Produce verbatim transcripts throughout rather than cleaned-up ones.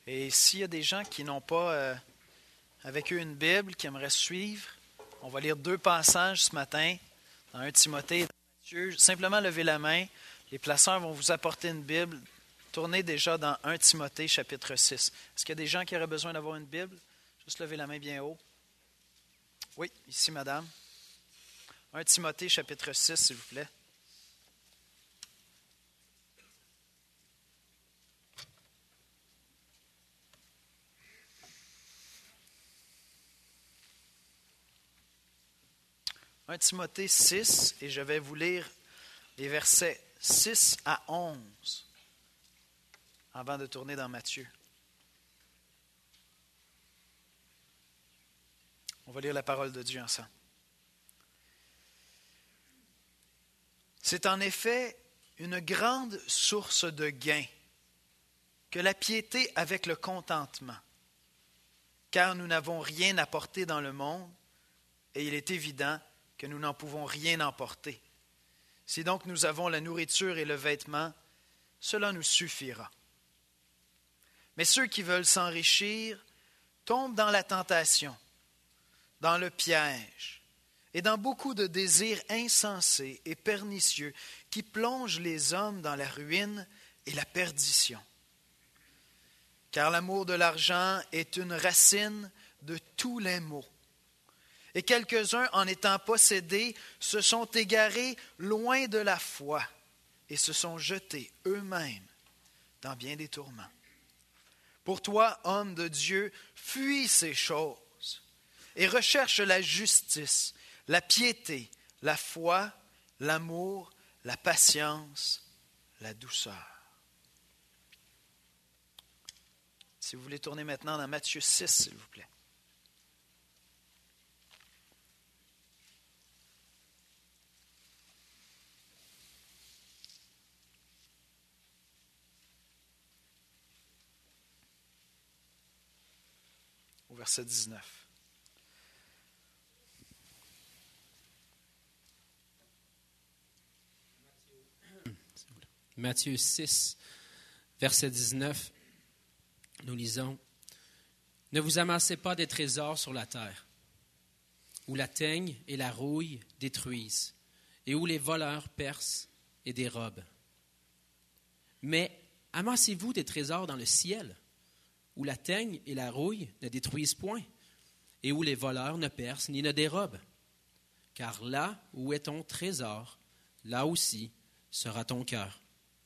Et s'il y a des gens qui n'ont pas euh, avec eux une Bible, qui aimeraient suivre, on va lire deux passages ce matin, dans un Timothée et dans Matthieu. Simplement levez la main. Les placeurs vont vous apporter une Bible. Tournez déjà dans un Timothée, chapitre six. Est-ce qu'il y a des gens qui auraient besoin d'avoir une Bible? Juste levez la main bien haut. Oui, ici, madame. un Timothée, chapitre six, s'il vous plaît. un Timothée six, et je vais vous lire les versets six à onze avant de tourner dans Matthieu. On va lire la parole de Dieu ensemble. C'est en effet une grande source de gain que la piété avec le contentement, car nous n'avons rien apporté dans le monde, et il est évident que nous n'en pouvons rien emporter. Si donc nous avons la nourriture et le vêtement, cela nous suffira. Mais ceux qui veulent s'enrichir tombent dans la tentation, dans le piège et dans beaucoup de désirs insensés et pernicieux qui plongent les hommes dans la ruine et la perdition. Car l'amour de l'argent est une racine de tous les maux. Et quelques-uns, en étant possédés, se sont égarés loin de la foi et se sont jetés eux-mêmes dans bien des tourments. Pour toi, homme de Dieu, fuis ces choses et recherche la justice, la piété, la foi, l'amour, la patience, la douceur. Si vous voulez tourner maintenant dans Matthieu six, s'il vous plaît. Au verset dix-neuf. Matthieu six, verset dix-neuf, nous lisons « Ne vous amassez pas des trésors sur la terre, où la teigne et la rouille détruisent, et où les voleurs percent et dérobent. Mais amassez-vous des trésors dans le ciel, où la teigne et la rouille ne détruisent point, et où les voleurs ne percent ni ne dérobent. Car là où est ton trésor, là aussi sera ton cœur.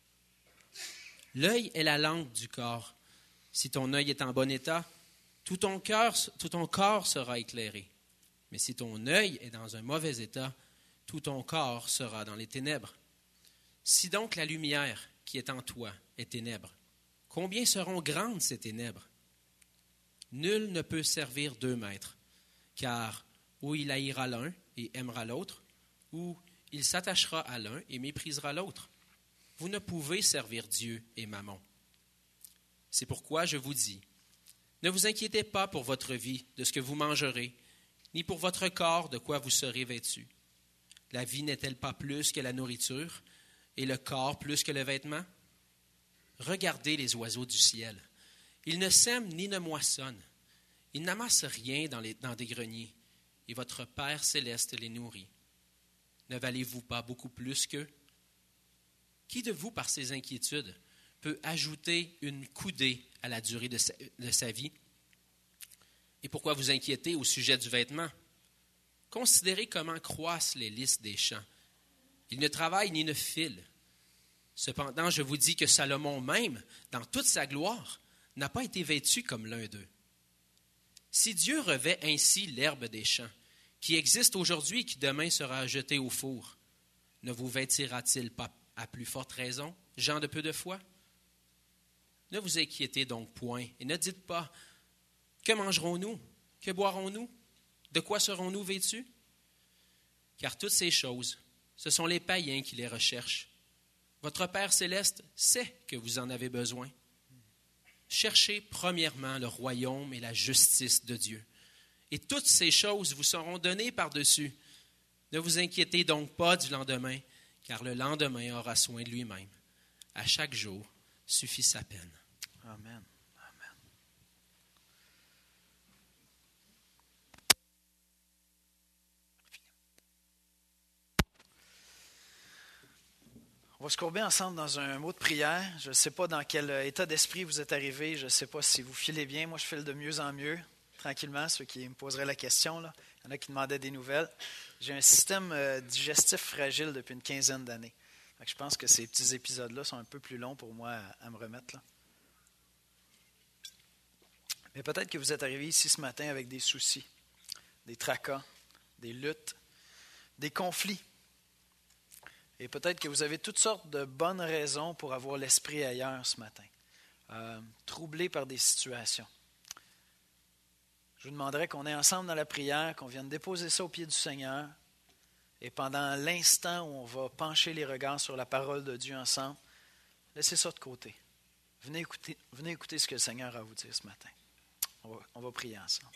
L'œil est la lampe du corps. Si ton œil est en bon état, tout ton cœur, tout ton corps sera éclairé. Mais si ton œil est dans un mauvais état, tout ton corps sera dans les ténèbres. Si donc la lumière qui est en toi est ténèbres, combien seront grandes ces ténèbres? Nul ne peut servir deux maîtres, car ou il haïra l'un et aimera l'autre, ou il s'attachera à l'un et méprisera l'autre. Vous ne pouvez servir Dieu et Mammon. C'est pourquoi je vous dis, ne vous inquiétez pas pour votre vie de ce que vous mangerez, ni pour votre corps de quoi vous serez vêtus. La vie n'est-elle pas plus que la nourriture, et le corps plus que le vêtement? Regardez les oiseaux du ciel. Ils ne sèment ni ne moissonnent. Ils n'amassent rien dans, les, dans des greniers, et votre Père céleste les nourrit. Ne valez-vous pas beaucoup plus qu'eux? Qui de vous, par ses inquiétudes, peut ajouter une coudée à la durée de sa, de sa vie? Et pourquoi vous inquiétez au sujet du vêtement? Considérez comment croissent les lys des champs. Ils ne travaillent ni ne filent. Cependant, je vous dis que Salomon même, dans toute sa gloire, n'a pas été vêtu comme l'un d'eux. Si Dieu revêt ainsi l'herbe des champs, qui existe aujourd'hui et qui demain sera jetée au four, ne vous vêtira-t-il pas à plus forte raison, gens de peu de foi? Ne vous inquiétez donc point et ne dites pas « Que mangerons-nous? Que boirons-nous? De quoi serons-nous vêtus? » Car toutes ces choses, ce sont les païens qui les recherchent. Votre Père céleste sait que vous en avez besoin. Cherchez premièrement le royaume et la justice de Dieu, et toutes ces choses vous seront données par-dessus. Ne vous inquiétez donc pas du lendemain, car le lendemain aura soin de lui-même. À chaque jour suffit sa peine. Amen. Amen. On va se courber ensemble dans un mot de prière. Je ne sais pas dans quel état d'esprit vous êtes arrivés. Je ne sais pas si vous filez bien. Moi, je file de mieux en mieux, tranquillement, ceux qui me poseraient la question, là. Il y en a qui demandaient des nouvelles. J'ai un système euh, digestif fragile depuis une quinzaine d'années. Fait que je pense que ces petits épisodes-là sont un peu plus longs pour moi à, à me remettre, là. Mais peut-être que vous êtes arrivés ici ce matin avec des soucis, des tracas, des luttes, des conflits. Et peut-être que vous avez toutes sortes de bonnes raisons pour avoir l'esprit ailleurs ce matin, euh, troublé par des situations. Je vous demanderais qu'on est ensemble dans la prière, qu'on vienne déposer ça au pied du Seigneur. Et pendant l'instant où on va pencher les regards sur la parole de Dieu ensemble, laissez ça de côté. Venez écouter, venez écouter ce que le Seigneur a à vous dire ce matin. On va, on va prier ensemble.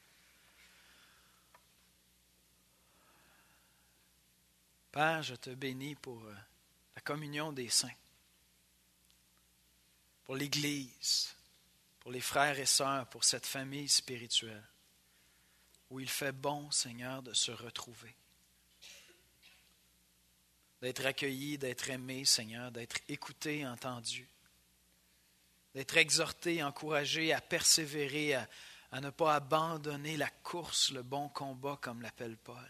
Père, je te bénis pour la communion des saints, pour l'Église, pour les frères et sœurs, pour cette famille spirituelle, où il fait bon, Seigneur, de se retrouver, d'être accueilli, d'être aimé, Seigneur, d'être écouté, entendu, d'être exhorté, encouragé à persévérer, à, à ne pas abandonner la course, le bon combat, comme l'appelle Paul.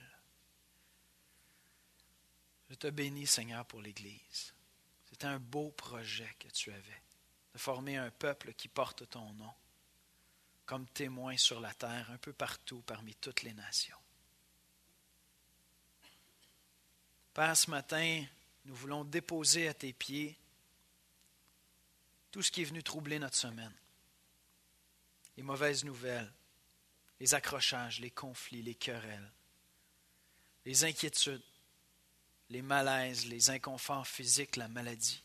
Je te bénis, Seigneur, pour l'Église. C'était un beau projet que tu avais, de former un peuple qui porte ton nom, comme témoin sur la terre, un peu partout, parmi toutes les nations. Père, ce matin, nous voulons déposer à tes pieds tout ce qui est venu troubler notre semaine. Les mauvaises nouvelles, les accrochages, les conflits, les querelles, les inquiétudes, les malaises, les inconforts physiques, la maladie.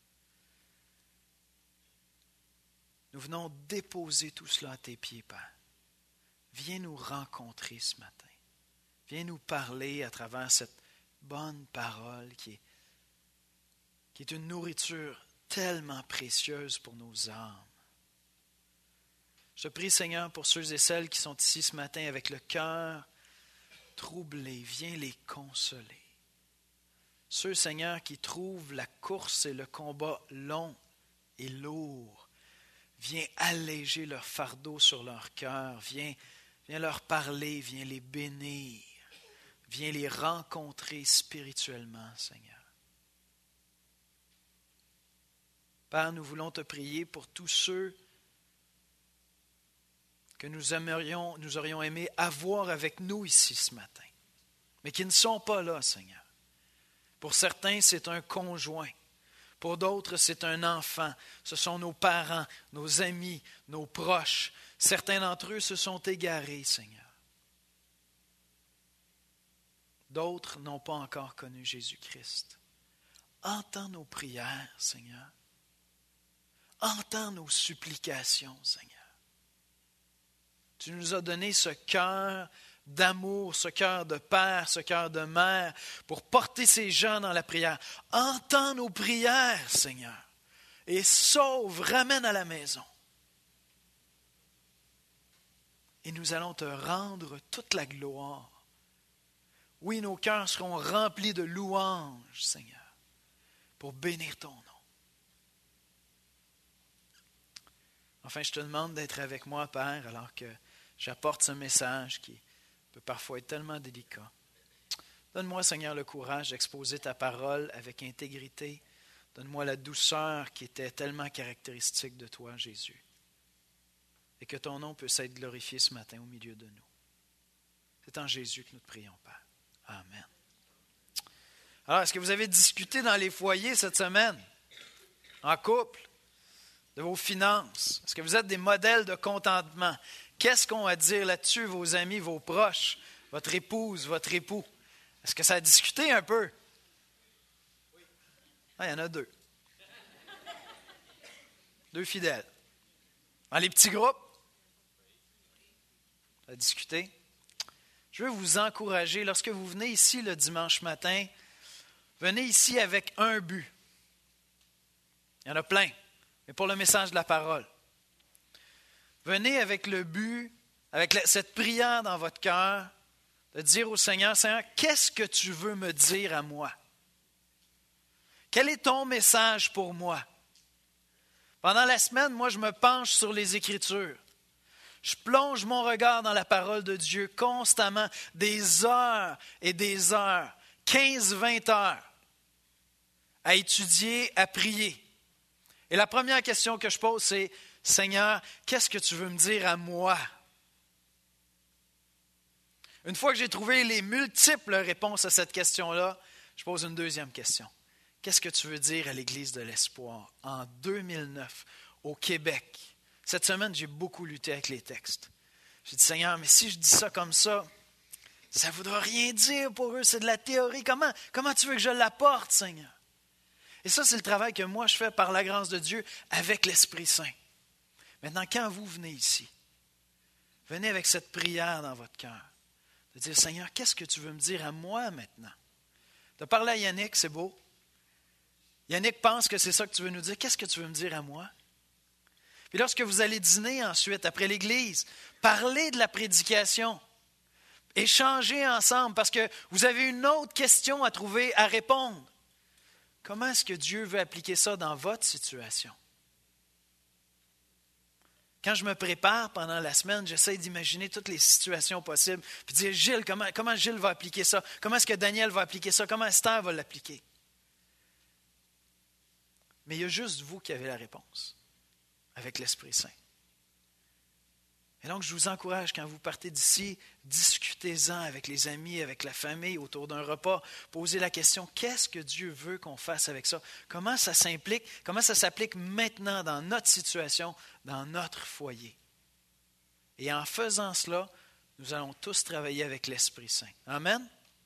Nous venons déposer tout cela à tes pieds, Père. Viens nous rencontrer ce matin. Viens nous parler à travers cette bonne parole qui est, qui est une nourriture tellement précieuse pour nos âmes. Je te prie, Seigneur, pour ceux et celles qui sont ici ce matin avec le cœur troublé. Viens les consoler. Ceux, Seigneur, qui trouvent la course et le combat long et lourd, viens alléger leur fardeau sur leur cœur, viens, viens leur parler, viens les bénir, viens les rencontrer spirituellement, Seigneur. Père, nous voulons te prier pour tous ceux que nous aimerions, nous aurions aimé avoir avec nous ici ce matin, mais qui ne sont pas là, Seigneur. Pour certains, c'est un conjoint. Pour d'autres, c'est un enfant. Ce sont nos parents, nos amis, nos proches. Certains d'entre eux se sont égarés, Seigneur. D'autres n'ont pas encore connu Jésus-Christ. Entends nos prières, Seigneur. Entends nos supplications, Seigneur. Tu nous as donné ce cœur d'amour, ce cœur de père, ce cœur de mère, pour porter ces gens dans la prière. Entends nos prières, Seigneur, et sauve, ramène à la maison. Et nous allons te rendre toute la gloire. Oui, nos cœurs seront remplis de louanges, Seigneur, pour bénir ton nom. Enfin, je te demande d'être avec moi, Père, alors que j'apporte ce message qui peut parfois être tellement délicat. Donne-moi, Seigneur, le courage d'exposer ta parole avec intégrité. Donne-moi la douceur qui était tellement caractéristique de toi, Jésus. Et que ton nom puisse être glorifié ce matin au milieu de nous. C'est en Jésus que nous te prions, Père. Amen. Alors, est-ce que vous avez discuté dans les foyers cette semaine? En couple? De vos finances? Est-ce que vous êtes des modèles de contentement? Qu'est-ce qu'on a à dire là-dessus, vos amis, vos proches, votre épouse, votre époux? Est-ce que ça a discuté un peu? Oui. Ah, il y en a deux. Deux fidèles. Dans les petits groupes? Ça a discuté. Je veux vous encourager, lorsque vous venez ici le dimanche matin, venez ici avec un but. Il y en a plein, mais pour le message de la parole. Venez avec le but, avec cette prière dans votre cœur, de dire au Seigneur, Seigneur, qu'est-ce que tu veux me dire à moi? Quel est ton message pour moi? Pendant la semaine, moi, je me penche sur les Écritures. Je plonge mon regard dans la parole de Dieu constamment, des heures et des heures, quinze vingt heures, à étudier, à prier. Et la première question que je pose, c'est « Seigneur, qu'est-ce que tu veux me dire à moi? » Une fois que j'ai trouvé les multiples réponses à cette question-là, je pose une deuxième question. Qu'est-ce que tu veux dire à l'Église de l'Espoir en deux mille neuf, au Québec? Cette semaine, j'ai beaucoup lutté avec les textes. J'ai dit, Seigneur, mais si je dis ça comme ça, ça ne voudra rien dire pour eux, c'est de la théorie. Comment, comment tu veux que je l'apporte, Seigneur? Et ça, c'est le travail que moi, je fais par la grâce de Dieu avec l'Esprit Saint. Maintenant, quand vous venez ici, venez avec cette prière dans votre cœur, de dire, Seigneur, qu'est-ce que tu veux me dire à moi maintenant? De parler à Yannick, c'est beau. Yannick pense que c'est ça que tu veux nous dire. Qu'est-ce que tu veux me dire à moi? Puis lorsque vous allez dîner ensuite, après l'Église, parlez de la prédication. Échangez ensemble parce que vous avez une autre question à trouver, à répondre. Comment est-ce que Dieu veut appliquer ça dans votre situation? Quand je me prépare pendant la semaine, j'essaie d'imaginer toutes les situations possibles. Puis dire, Gilles, comment, comment Gilles va appliquer ça? Comment est-ce que Daniel va appliquer ça? Comment Esther va l'appliquer? Mais il y a juste vous qui avez la réponse, avec l'Esprit Saint. Et donc, je vous encourage, quand vous partez d'ici, discutez-en avec les amis, avec la famille, autour d'un repas. Posez la question, qu'est-ce que Dieu veut qu'on fasse avec ça? Comment ça s'implique? Comment ça s'applique maintenant dans notre situation, dans notre foyer? Et en faisant cela, nous allons tous travailler avec l'Esprit Saint. Amen?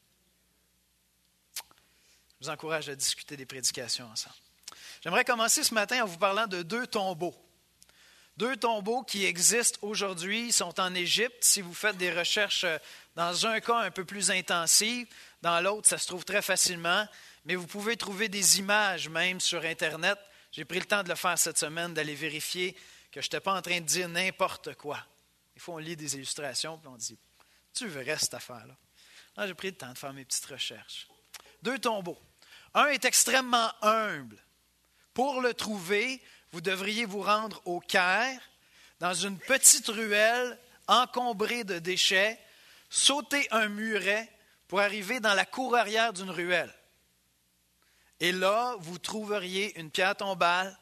Je vous encourage à discuter des prédications ensemble. J'aimerais commencer ce matin en vous parlant de deux tombeaux. Deux tombeaux qui existent aujourd'hui, ils sont en Égypte. Si vous faites des recherches dans un cas un peu plus intensives, dans l'autre, ça se trouve très facilement. Mais vous pouvez trouver des images même sur Internet. J'ai pris le temps de le faire cette semaine, d'aller vérifier que je n'étais pas en train de dire n'importe quoi. Des fois, on lit des illustrations et on dit « Tu verrais cette affaire-là ». Alors, j'ai pris le temps de faire mes petites recherches. Deux tombeaux. Un est extrêmement humble. Pour le trouver, vous devriez vous rendre au Caire, dans une petite ruelle encombrée de déchets, sauter un muret pour arriver dans la cour arrière d'une ruelle. Et là, vous trouveriez une pierre tombale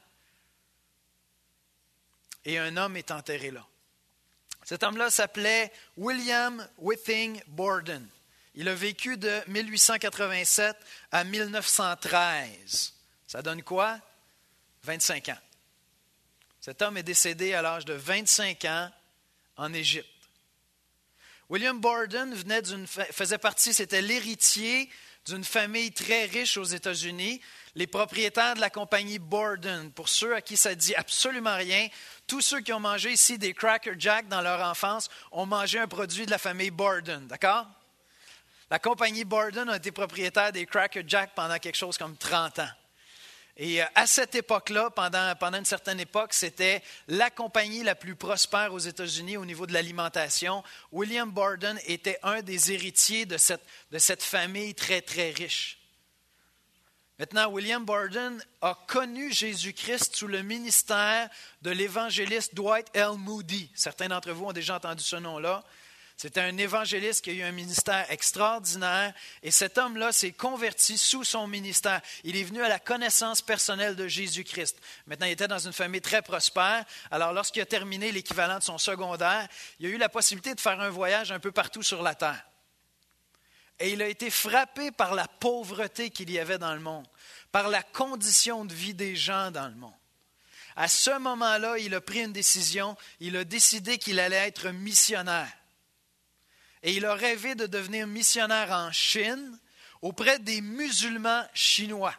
et un homme est enterré là. Cet homme-là s'appelait William Whiting Borden. Il a vécu de mille huit cent quatre-vingt-sept à mille neuf cent treize. Ça donne quoi? vingt-cinq ans. Cet homme est décédé à l'âge de vingt-cinq ans en Égypte. William Borden venait d'une, faisait partie, c'était l'héritier d'une famille très riche aux États-Unis, les propriétaires de la compagnie Borden. Pour ceux à qui ça ne dit absolument rien, tous ceux qui ont mangé ici des Cracker Jack dans leur enfance ont mangé un produit de la famille Borden, d'accord? La compagnie Borden a été propriétaire des Cracker Jack pendant quelque chose comme trente ans. Et à cette époque-là, pendant, pendant une certaine époque, c'était la compagnie la plus prospère aux États-Unis au niveau de l'alimentation. William Borden était un des héritiers de cette, de cette famille très, très riche. Maintenant, William Borden a connu Jésus-Christ sous le ministère de l'évangéliste Dwight L. Moody. Certains d'entre vous ont déjà entendu ce nom-là. C'était un évangéliste qui a eu un ministère extraordinaire et cet homme-là s'est converti sous son ministère. Il est venu à la connaissance personnelle de Jésus-Christ. Maintenant, il était dans une famille très prospère. Alors, lorsqu'il a terminé l'équivalent de son secondaire, il a eu la possibilité de faire un voyage un peu partout sur la terre. Et il a été frappé par la pauvreté qu'il y avait dans le monde, par la condition de vie des gens dans le monde. À ce moment-là, il a pris une décision. Il a décidé qu'il allait être missionnaire. Et il a rêvé de devenir missionnaire en Chine auprès des musulmans chinois.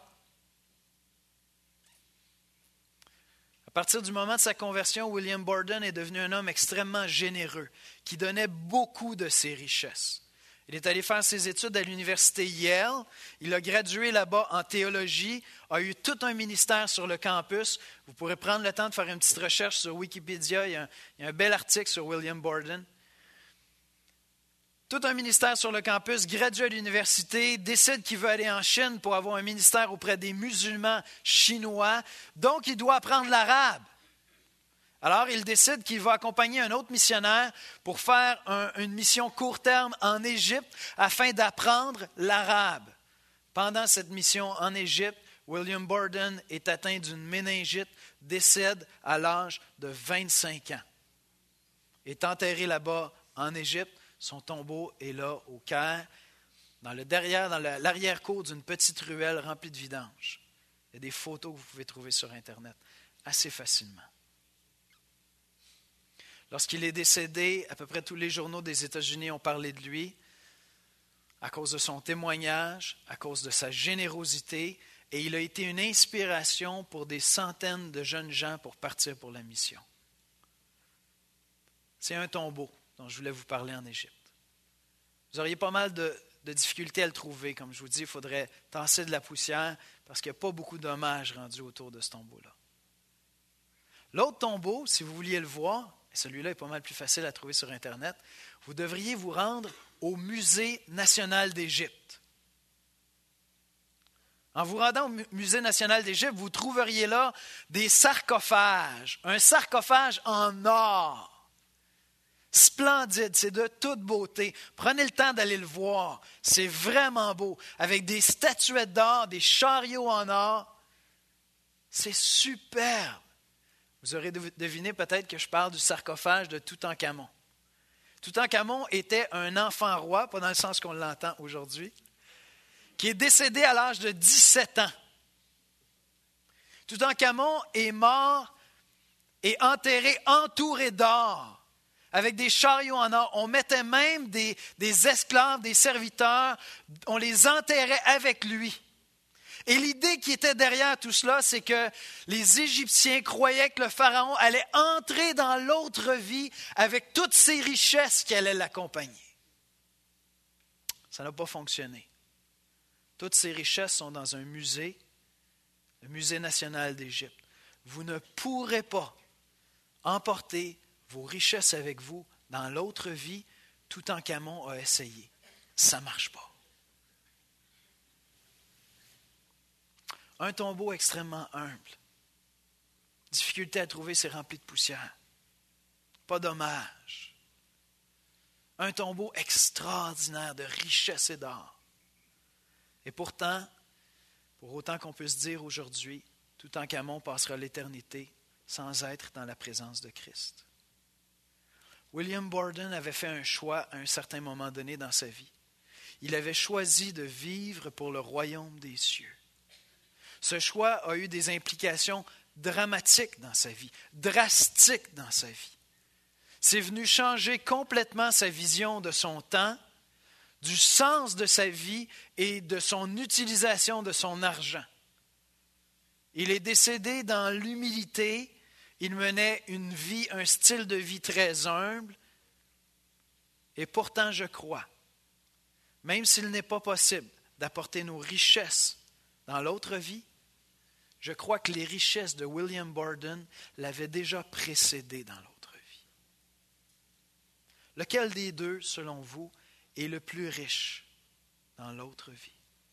À partir du moment de sa conversion, William Borden est devenu un homme extrêmement généreux, qui donnait beaucoup de ses richesses. Il est allé faire ses études à l'université Yale. Il a gradué là-bas en théologie, a eu tout un ministère sur le campus. Vous pourrez prendre le temps de faire une petite recherche sur Wikipédia. Il y a un, il y a un bel article sur William Borden. Tout un ministère sur le campus, gradue à l'université, décide qu'il veut aller en Chine pour avoir un ministère auprès des musulmans chinois, donc il doit apprendre l'arabe. Alors, il décide qu'il va accompagner un autre missionnaire pour faire un, une mission court terme en Égypte afin d'apprendre l'arabe. Pendant cette mission en Égypte, William Borden est atteint d'une méningite, décède à l'âge de vingt-cinq ans. Est enterré là-bas en Égypte. Son tombeau est là au Caire, dans le derrière, dans l'arrière-cour d'une petite ruelle remplie de vidanges. Il y a des photos que vous pouvez trouver sur Internet assez facilement. Lorsqu'il est décédé, à peu près tous les journaux des États-Unis ont parlé de lui à cause de son témoignage, à cause de sa générosité, et il a été une inspiration pour des centaines de jeunes gens pour partir pour la mission. C'est un tombeau dont je voulais vous parler en Égypte. Vous auriez pas mal de, de difficultés à le trouver. Comme je vous dis, il faudrait tasser de la poussière parce qu'il n'y a pas beaucoup d'hommages rendus autour de ce tombeau-là. L'autre tombeau, si vous vouliez le voir, et celui-là est pas mal plus facile à trouver sur Internet, vous devriez vous rendre au Musée national d'Égypte. En vous rendant au Musée national d'Égypte, vous trouveriez là des sarcophages, un sarcophage en or. Splendide, c'est de toute beauté. Prenez le temps d'aller le voir. C'est vraiment beau. Avec des statuettes d'or, des chariots en or. C'est superbe. Vous aurez deviné peut-être que je parle du sarcophage de Toutankhamon. Toutankhamon était un enfant roi, pas dans le sens qu'on l'entend aujourd'hui, qui est décédé à l'âge de dix-sept ans. Toutankhamon est mort et enterré entouré d'or. Avec des chariots en or. On mettait même des, des esclaves, des serviteurs, on les enterrait avec lui. Et l'idée qui était derrière tout cela, c'est que les Égyptiens croyaient que le pharaon allait entrer dans l'autre vie avec toutes ses richesses qui allaient l'accompagner. Ça n'a pas fonctionné. Toutes ces richesses sont dans un musée, le Musée national d'Égypte. Vous ne pourrez pas emporter vos richesses avec vous dans l'autre vie. Toutankhamon a essayé. Ça ne marche pas. Un tombeau extrêmement humble. Difficulté à trouver, c'est rempli de poussière. Pas d'hommage. Un tombeau extraordinaire de richesse et d'or. Et pourtant, pour autant qu'on puisse dire aujourd'hui, Toutankhamon passera l'éternité sans être dans la présence de Christ. William Borden avait fait un choix à un certain moment donné dans sa vie. Il avait choisi de vivre pour le royaume des cieux. Ce choix a eu des implications dramatiques dans sa vie, drastiques dans sa vie. C'est venu changer complètement sa vision de son temps, du sens de sa vie et de son utilisation de son argent. Il est décédé dans l'humilité. Il menait une vie, un style de vie très humble. Et pourtant, je crois, même s'il n'est pas possible d'apporter nos richesses dans l'autre vie, je crois que les richesses de William Borden l'avaient déjà précédé dans l'autre vie. Lequel des deux, selon vous, est le plus riche dans l'autre vie?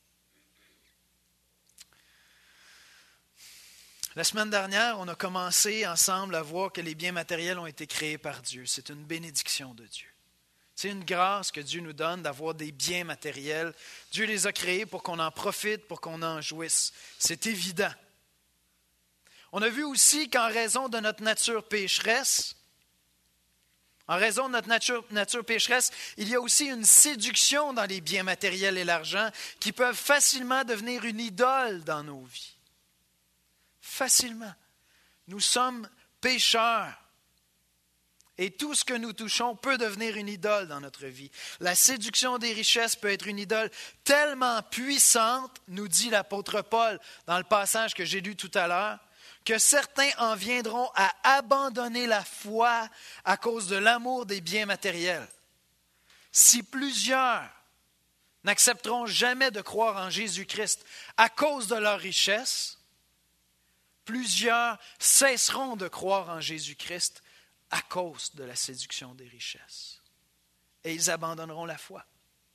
La semaine dernière, on a commencé ensemble à voir que les biens matériels ont été créés par Dieu. C'est une bénédiction de Dieu. C'est une grâce que Dieu nous donne d'avoir des biens matériels. Dieu les a créés pour qu'on en profite, pour qu'on en jouisse. C'est évident. On a vu aussi qu'en raison de notre nature pécheresse, en raison de notre nature, nature pécheresse, il y a aussi une séduction dans les biens matériels et l'argent qui peuvent facilement devenir une idole dans nos vies. Facilement. Nous sommes pécheurs. Et tout ce que nous touchons peut devenir une idole dans notre vie. La séduction des richesses peut être une idole tellement puissante, nous dit l'apôtre Paul dans le passage que j'ai lu tout à l'heure, que certains en viendront à abandonner la foi à cause de l'amour des biens matériels. Si plusieurs n'accepteront jamais de croire en Jésus-Christ à cause de leur richesse, plusieurs cesseront de croire en Jésus-Christ à cause de la séduction des richesses. et ils abandonneront la foi.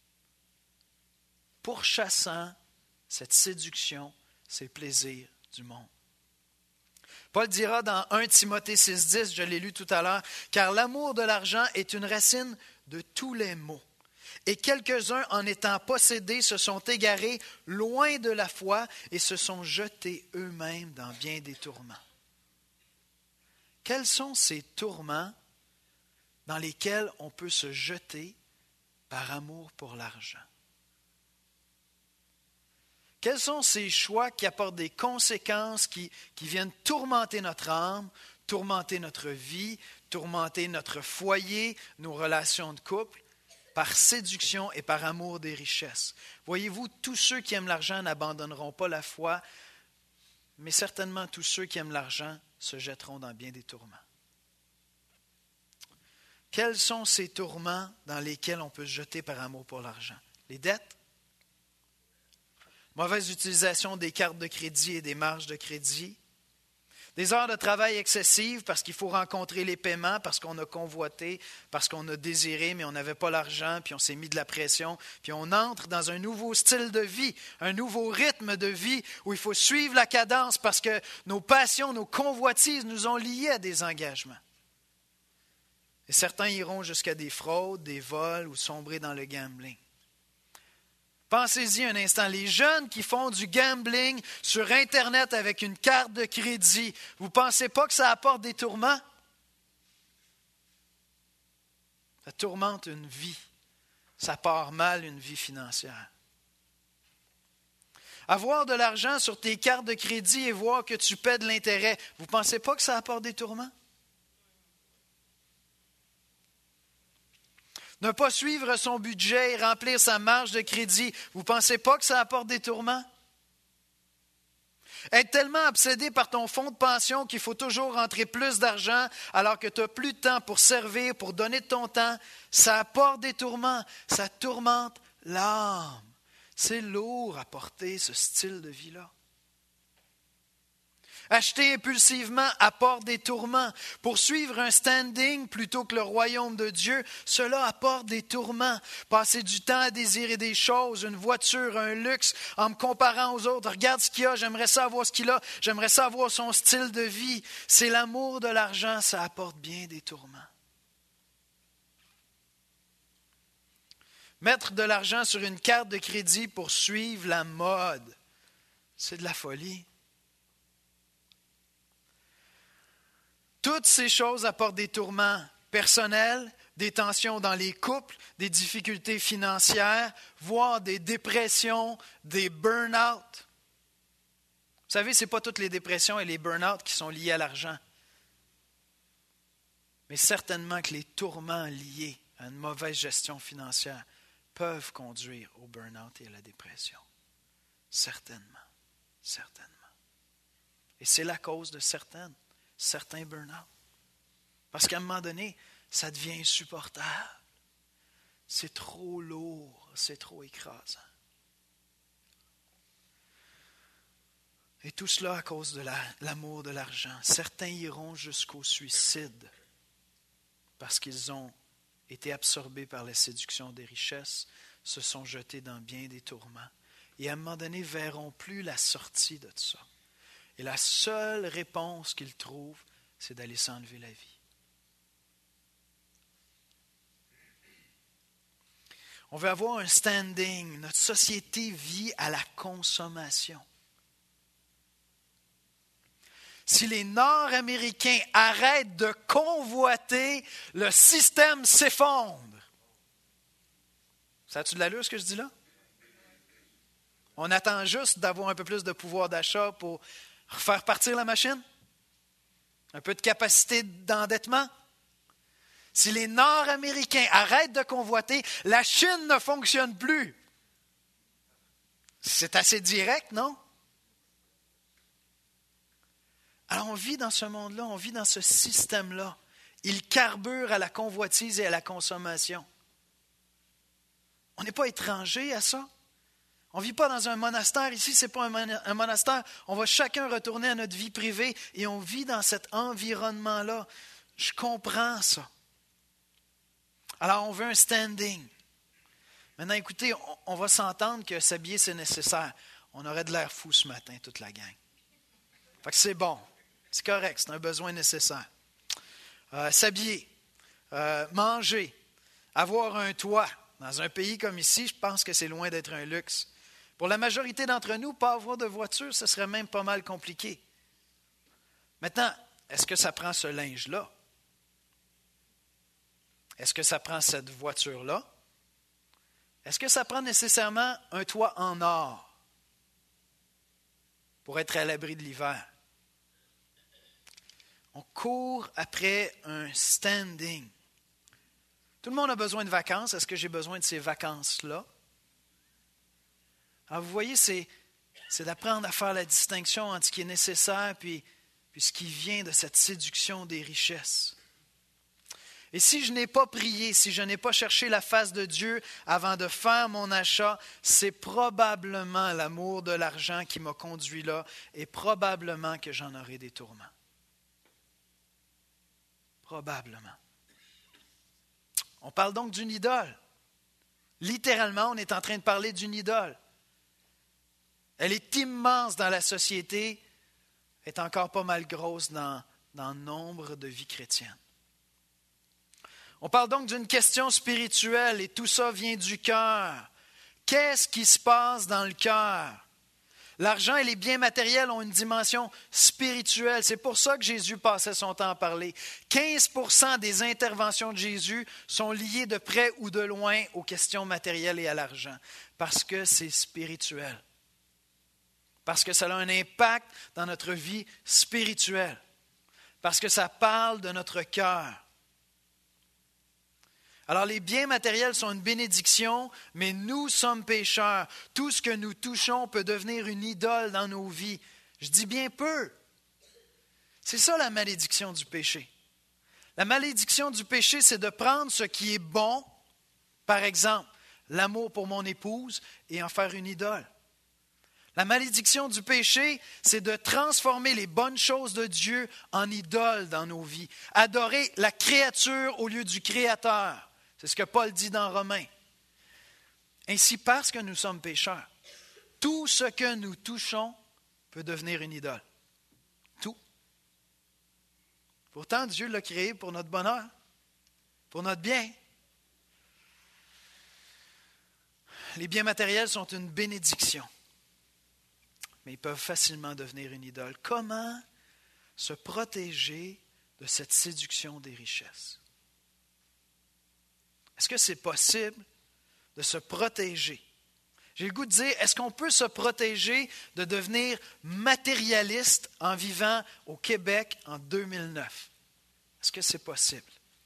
Pourchassant cette séduction, ces plaisirs du monde. Paul dira dans premier Timothée six dix, je l'ai lu tout à l'heure, « Car l'amour de l'argent est une racine de tous les maux. Et quelques-uns, en étant possédés, se sont égarés loin de la foi et se sont jetés eux-mêmes dans bien des tourments. » Quels sont ces tourments dans lesquels on peut se jeter par amour pour l'argent? Quels sont ces choix qui apportent des conséquences, qui, qui viennent tourmenter notre âme, tourmenter notre vie, tourmenter notre foyer, nos relations de couple, par séduction et par amour des richesses? Voyez-vous, tous ceux qui aiment l'argent n'abandonneront pas la foi, mais certainement tous ceux qui aiment l'argent se jetteront dans bien des tourments. Quels sont ces tourments dans lesquels on peut se jeter par amour pour l'argent? Les dettes? Mauvaise utilisation des cartes de crédit et des marges de crédit. Des heures de travail excessives parce qu'il faut rencontrer les paiements, parce qu'on a convoité, parce qu'on a désiré, mais on n'avait pas l'argent, puis on s'est mis de la pression. Puis on entre dans un nouveau style de vie, un nouveau rythme de vie où il faut suivre la cadence parce que nos passions, nos convoitises nous ont liés à des engagements. Et certains iront jusqu'à des fraudes, des vols ou sombrer dans le gambling. Pensez-y un instant, les jeunes qui font du gambling sur Internet avec une carte de crédit, vous ne pensez pas que ça apporte des tourments? Ça tourmente une vie. Ça part mal une vie financière. Avoir de l'argent sur tes cartes de crédit et voir que tu paies de l'intérêt, vous ne pensez pas que ça apporte des tourments? Ne pas suivre son budget et remplir sa marge de crédit, vous ne pensez pas que ça apporte des tourments? Être tellement obsédé par ton fonds de pension qu'il faut toujours rentrer plus d'argent alors que tu n'as plus de temps pour servir, pour donner de ton temps, ça apporte des tourments, ça tourmente l'âme. C'est lourd à porter ce style de vie-là. Acheter impulsivement apporte des tourments. Poursuivre un standing plutôt que le royaume de Dieu, cela apporte des tourments. Passer du temps à désirer des choses, une voiture, un luxe, en me comparant aux autres. Regarde ce qu'il a, j'aimerais ça avoir ce qu'il a, j'aimerais ça avoir son style de vie. C'est l'amour de l'argent, ça apporte bien des tourments. Mettre de l'argent sur une carte de crédit pour suivre la mode, c'est de la folie. Toutes ces choses apportent des tourments personnels, des tensions dans les couples, des difficultés financières, voire des dépressions, des burn-out. Vous savez, ce n'est pas toutes les dépressions et les burn-out qui sont liés à l'argent. Mais certainement que les tourments liés à une mauvaise gestion financière peuvent conduire au burn-out et à la dépression. Certainement, certainement. Et c'est la cause de certaines. certains burn-out. Parce qu'à un moment donné, ça devient insupportable. C'est trop lourd, c'est trop écrasant. Et tout cela à cause de la, l'amour de l'argent. Certains iront jusqu'au suicide parce qu'ils ont été absorbés par la séduction des richesses, se sont jetés dans bien des tourments. Et à un moment donné, ne verront plus la sortie de tout ça. Et la seule réponse qu'ils trouvent, c'est d'aller s'enlever la vie. On veut avoir un standing. Notre société vit à la consommation. Si les Nord-Américains arrêtent de convoiter, le système s'effondre. Ça a-tu de l'allure ce que je dis là? On attend juste d'avoir un peu plus de pouvoir d'achat pour faire partir la machine? Un peu de capacité d'endettement? Si les Nord-Américains arrêtent de convoiter, la Chine ne fonctionne plus. C'est assez direct, non? Alors on vit dans ce monde-là, on vit dans ce système-là. Il carbure à la convoitise et à la consommation. On n'est pas étranger à ça. On ne vit pas dans un monastère. Ici, ce n'est pas un monastère. On va chacun retourner à notre vie privée et on vit dans cet environnement-là. Je comprends ça. Alors, on veut un standing. Maintenant, écoutez, on, on va s'entendre que s'habiller, c'est nécessaire. On aurait de l'air fou ce matin, toute la gang. Fait que c'est bon. C'est correct, c'est un besoin nécessaire. Euh, s'habiller, euh, manger, avoir un toit. Dans un pays comme ici, je pense que c'est loin d'être un luxe. Pour la majorité d'entre nous, pas avoir de voiture, ce serait même pas mal compliqué. Maintenant, est-ce que ça prend ce linge-là? Est-ce que ça prend cette voiture-là? Est-ce que ça prend nécessairement un toit en or pour être à l'abri de l'hiver? On court après un standing. Tout le monde a besoin de vacances. Est-ce que j'ai besoin de ces vacances-là? Alors vous voyez, c'est, c'est d'apprendre à faire la distinction entre ce qui est nécessaire puis, puis ce qui vient de cette séduction des richesses. Et si je n'ai pas prié, si je n'ai pas cherché la face de Dieu avant de faire mon achat, c'est probablement l'amour de l'argent qui m'a conduit là et probablement que j'en aurai des tourments. Probablement. On parle donc d'une idole. Littéralement, on est en train de parler d'une idole. Elle est immense dans la société, elle est encore pas mal grosse dans, dans nombre de vies chrétiennes. On parle donc d'une question spirituelle et tout ça vient du cœur. Qu'est-ce qui se passe dans le cœur? L'argent et les biens matériels ont une dimension spirituelle. C'est pour ça que Jésus passait son temps à parler. quinze pour cent des interventions de Jésus sont liées de près ou de loin aux questions matérielles et à l'argent, parce que c'est spirituel. Parce que ça a un impact dans notre vie spirituelle. Parce que ça parle de notre cœur. Alors, les biens matériels sont une bénédiction, mais nous sommes pécheurs. Tout ce que nous touchons peut devenir une idole dans nos vies. Je dis bien peu. C'est ça la malédiction du péché. La malédiction du péché, c'est de prendre ce qui est bon, par exemple, l'amour pour mon épouse, et en faire une idole. La malédiction du péché, c'est de transformer les bonnes choses de Dieu en idoles dans nos vies. Adorer la créature au lieu du Créateur. C'est ce que Paul dit dans Romains. Ainsi, parce que nous sommes pécheurs, tout ce que nous touchons peut devenir une idole. Tout. Pourtant, Dieu l'a créé pour notre bonheur, pour notre bien. Les biens matériels sont une bénédiction, mais ils peuvent facilement devenir une idole. Comment se protéger de cette séduction des richesses? Est-ce que c'est possible de se protéger? J'ai le goût de dire, est-ce qu'on peut se protéger de devenir matérialiste en vivant au Québec en deux mille neuf? Est-ce que c'est possible?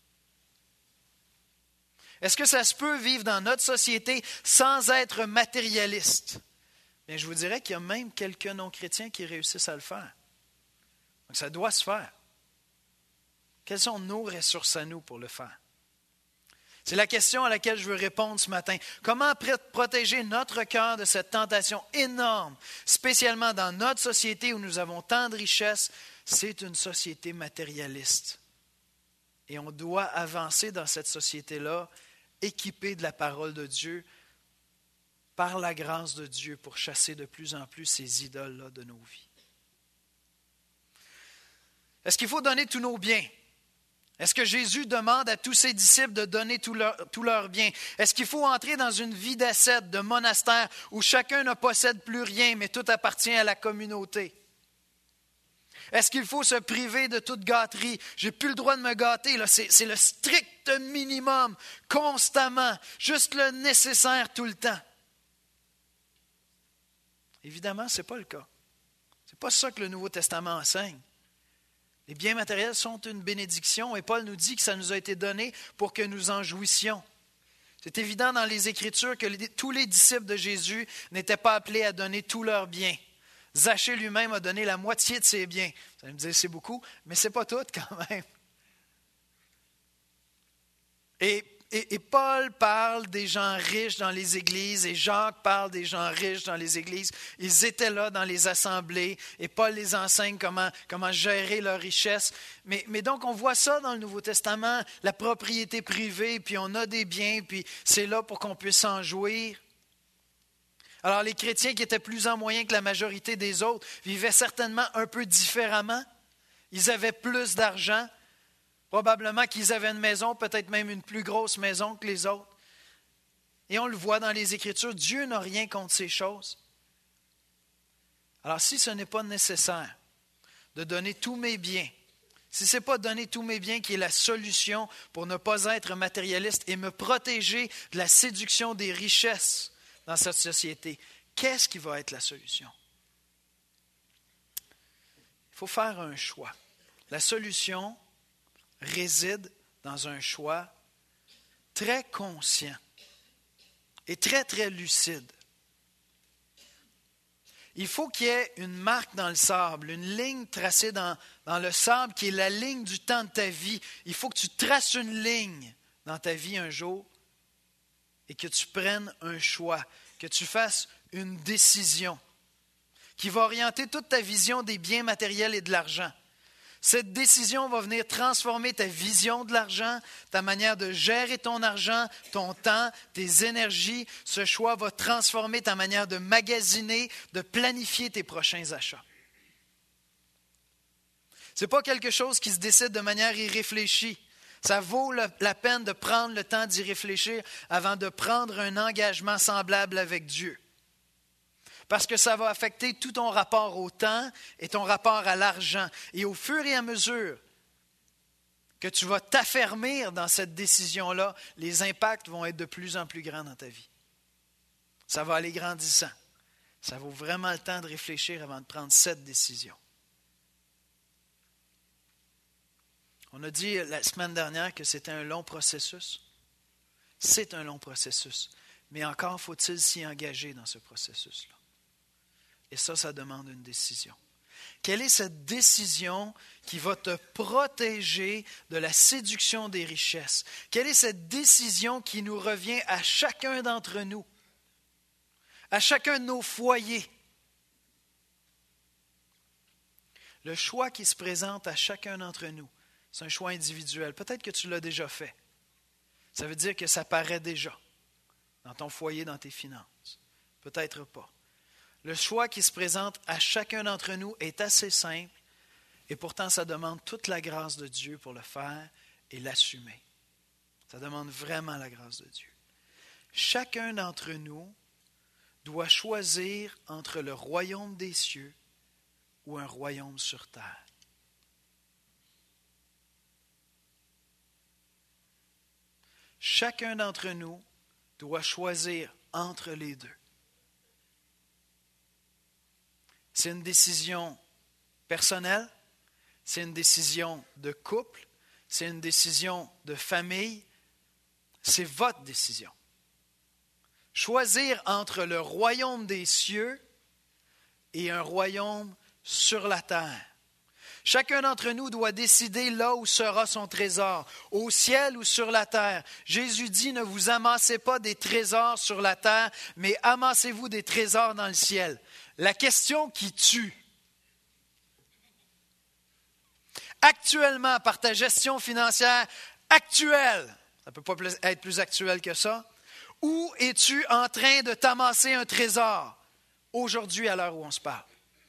Est-ce que ça se peut vivre dans notre société sans être matérialiste? Bien, je vous dirais qu'il y a même quelques non-chrétiens qui réussissent à le faire. Donc, ça doit se faire. Quelles sont nos ressources à nous pour le faire? C'est la question à laquelle je veux répondre ce matin. Comment protéger notre cœur de cette tentation énorme, spécialement dans notre société où nous avons tant de richesses? C'est une société matérialiste. Et on doit avancer dans cette société-là, équipée de la parole de Dieu, par la grâce de Dieu, pour chasser de plus en plus ces idoles-là de nos vies. Est-ce qu'il faut donner tous nos biens? Est-ce que Jésus demande à tous ses disciples de donner tous leurs tout leur biens? Est-ce qu'il faut entrer dans une vie d'ascète, de monastère, où chacun ne possède plus rien, mais tout appartient à la communauté? Est-ce qu'il faut se priver de toute gâterie? Je n'ai plus le droit de me gâter, là. C'est, c'est le strict minimum, constamment, juste le nécessaire tout le temps. Évidemment, ce n'est pas le cas. Ce n'est pas ça que le Nouveau Testament enseigne. Les biens matériels sont une bénédiction et Paul nous dit que ça nous a été donné pour que nous en jouissions. C'est évident dans les Écritures que les, tous les disciples de Jésus n'étaient pas appelés à donner tous leurs biens. Zachée lui-même a donné la moitié de ses biens. Vous allez me dire, c'est beaucoup, mais ce n'est pas tout quand même. Et et, et Paul parle des gens riches dans les églises et Jacques parle des gens riches dans les églises. Ils étaient là dans les assemblées et Paul les enseigne comment, comment gérer leur richesse. Mais, mais donc on voit ça dans le Nouveau Testament, la propriété privée, puis on a des biens, puis c'est là pour qu'on puisse s'en jouir. Alors les chrétiens qui étaient plus en moyen que la majorité des autres vivaient certainement un peu différemment. Ils avaient plus d'argent. Probablement qu'ils avaient une maison, peut-être même une plus grosse maison que les autres. Et on le voit dans les Écritures, Dieu n'a rien contre ces choses. Alors si ce n'est pas nécessaire de donner tous mes biens, si ce n'est pas donner tous mes biens qui est la solution pour ne pas être matérialiste et me protéger de la séduction des richesses dans cette société, qu'est-ce qui va être la solution? Il faut faire un choix. La solution réside dans un choix très conscient et très, très lucide. Il faut qu'il y ait une marque dans le sable, une ligne tracée dans, dans le sable qui est la ligne du temps de ta vie. Il faut que tu traces une ligne dans ta vie un jour et que tu prennes un choix, que tu fasses une décision qui va orienter toute ta vision des biens matériels et de l'argent. Cette décision va venir transformer ta vision de l'argent, ta manière de gérer ton argent, ton temps, tes énergies. Ce choix va transformer ta manière de magasiner, de planifier tes prochains achats. Ce n'est pas quelque chose qui se décide de manière irréfléchie. Ça vaut la peine de prendre le temps d'y réfléchir avant de prendre un engagement semblable avec Dieu. Parce que ça va affecter tout ton rapport au temps et ton rapport à l'argent. Et au fur et à mesure que tu vas t'affermir dans cette décision-là, les impacts vont être de plus en plus grands dans ta vie. Ça va aller grandissant. Ça vaut vraiment le temps de réfléchir avant de prendre cette décision. On a dit la semaine dernière que c'était un long processus. C'est un long processus. Mais encore faut-il s'y engager dans ce processus-là. Et ça, ça demande une décision. Quelle est cette décision qui va te protéger de la séduction des richesses? Quelle est cette décision qui nous revient à chacun d'entre nous, à chacun de nos foyers? Le choix qui se présente à chacun d'entre nous, c'est un choix individuel. Peut-être que tu l'as déjà fait. Ça veut dire que ça paraît déjà dans ton foyer, dans tes finances. Peut-être pas. Le choix qui se présente à chacun d'entre nous est assez simple et pourtant ça demande toute la grâce de Dieu pour le faire et l'assumer. Ça demande vraiment la grâce de Dieu. Chacun d'entre nous doit choisir entre le royaume des cieux ou un royaume sur terre. Chacun d'entre nous doit choisir entre les deux. C'est une décision personnelle, c'est une décision de couple, c'est une décision de famille, c'est votre décision. Choisir entre le royaume des cieux et un royaume sur la terre. Chacun d'entre nous doit décider là où sera son trésor, au ciel ou sur la terre. Jésus dit, ne vous amassez pas des trésors sur la terre, mais amassez-vous des trésors dans le ciel. La question qui tue. Actuellement, par ta gestion financière actuelle, ça ne peut pas être plus actuel que ça, où es-tu en train de t'amasser un trésor aujourd'hui à l'heure où on se parle?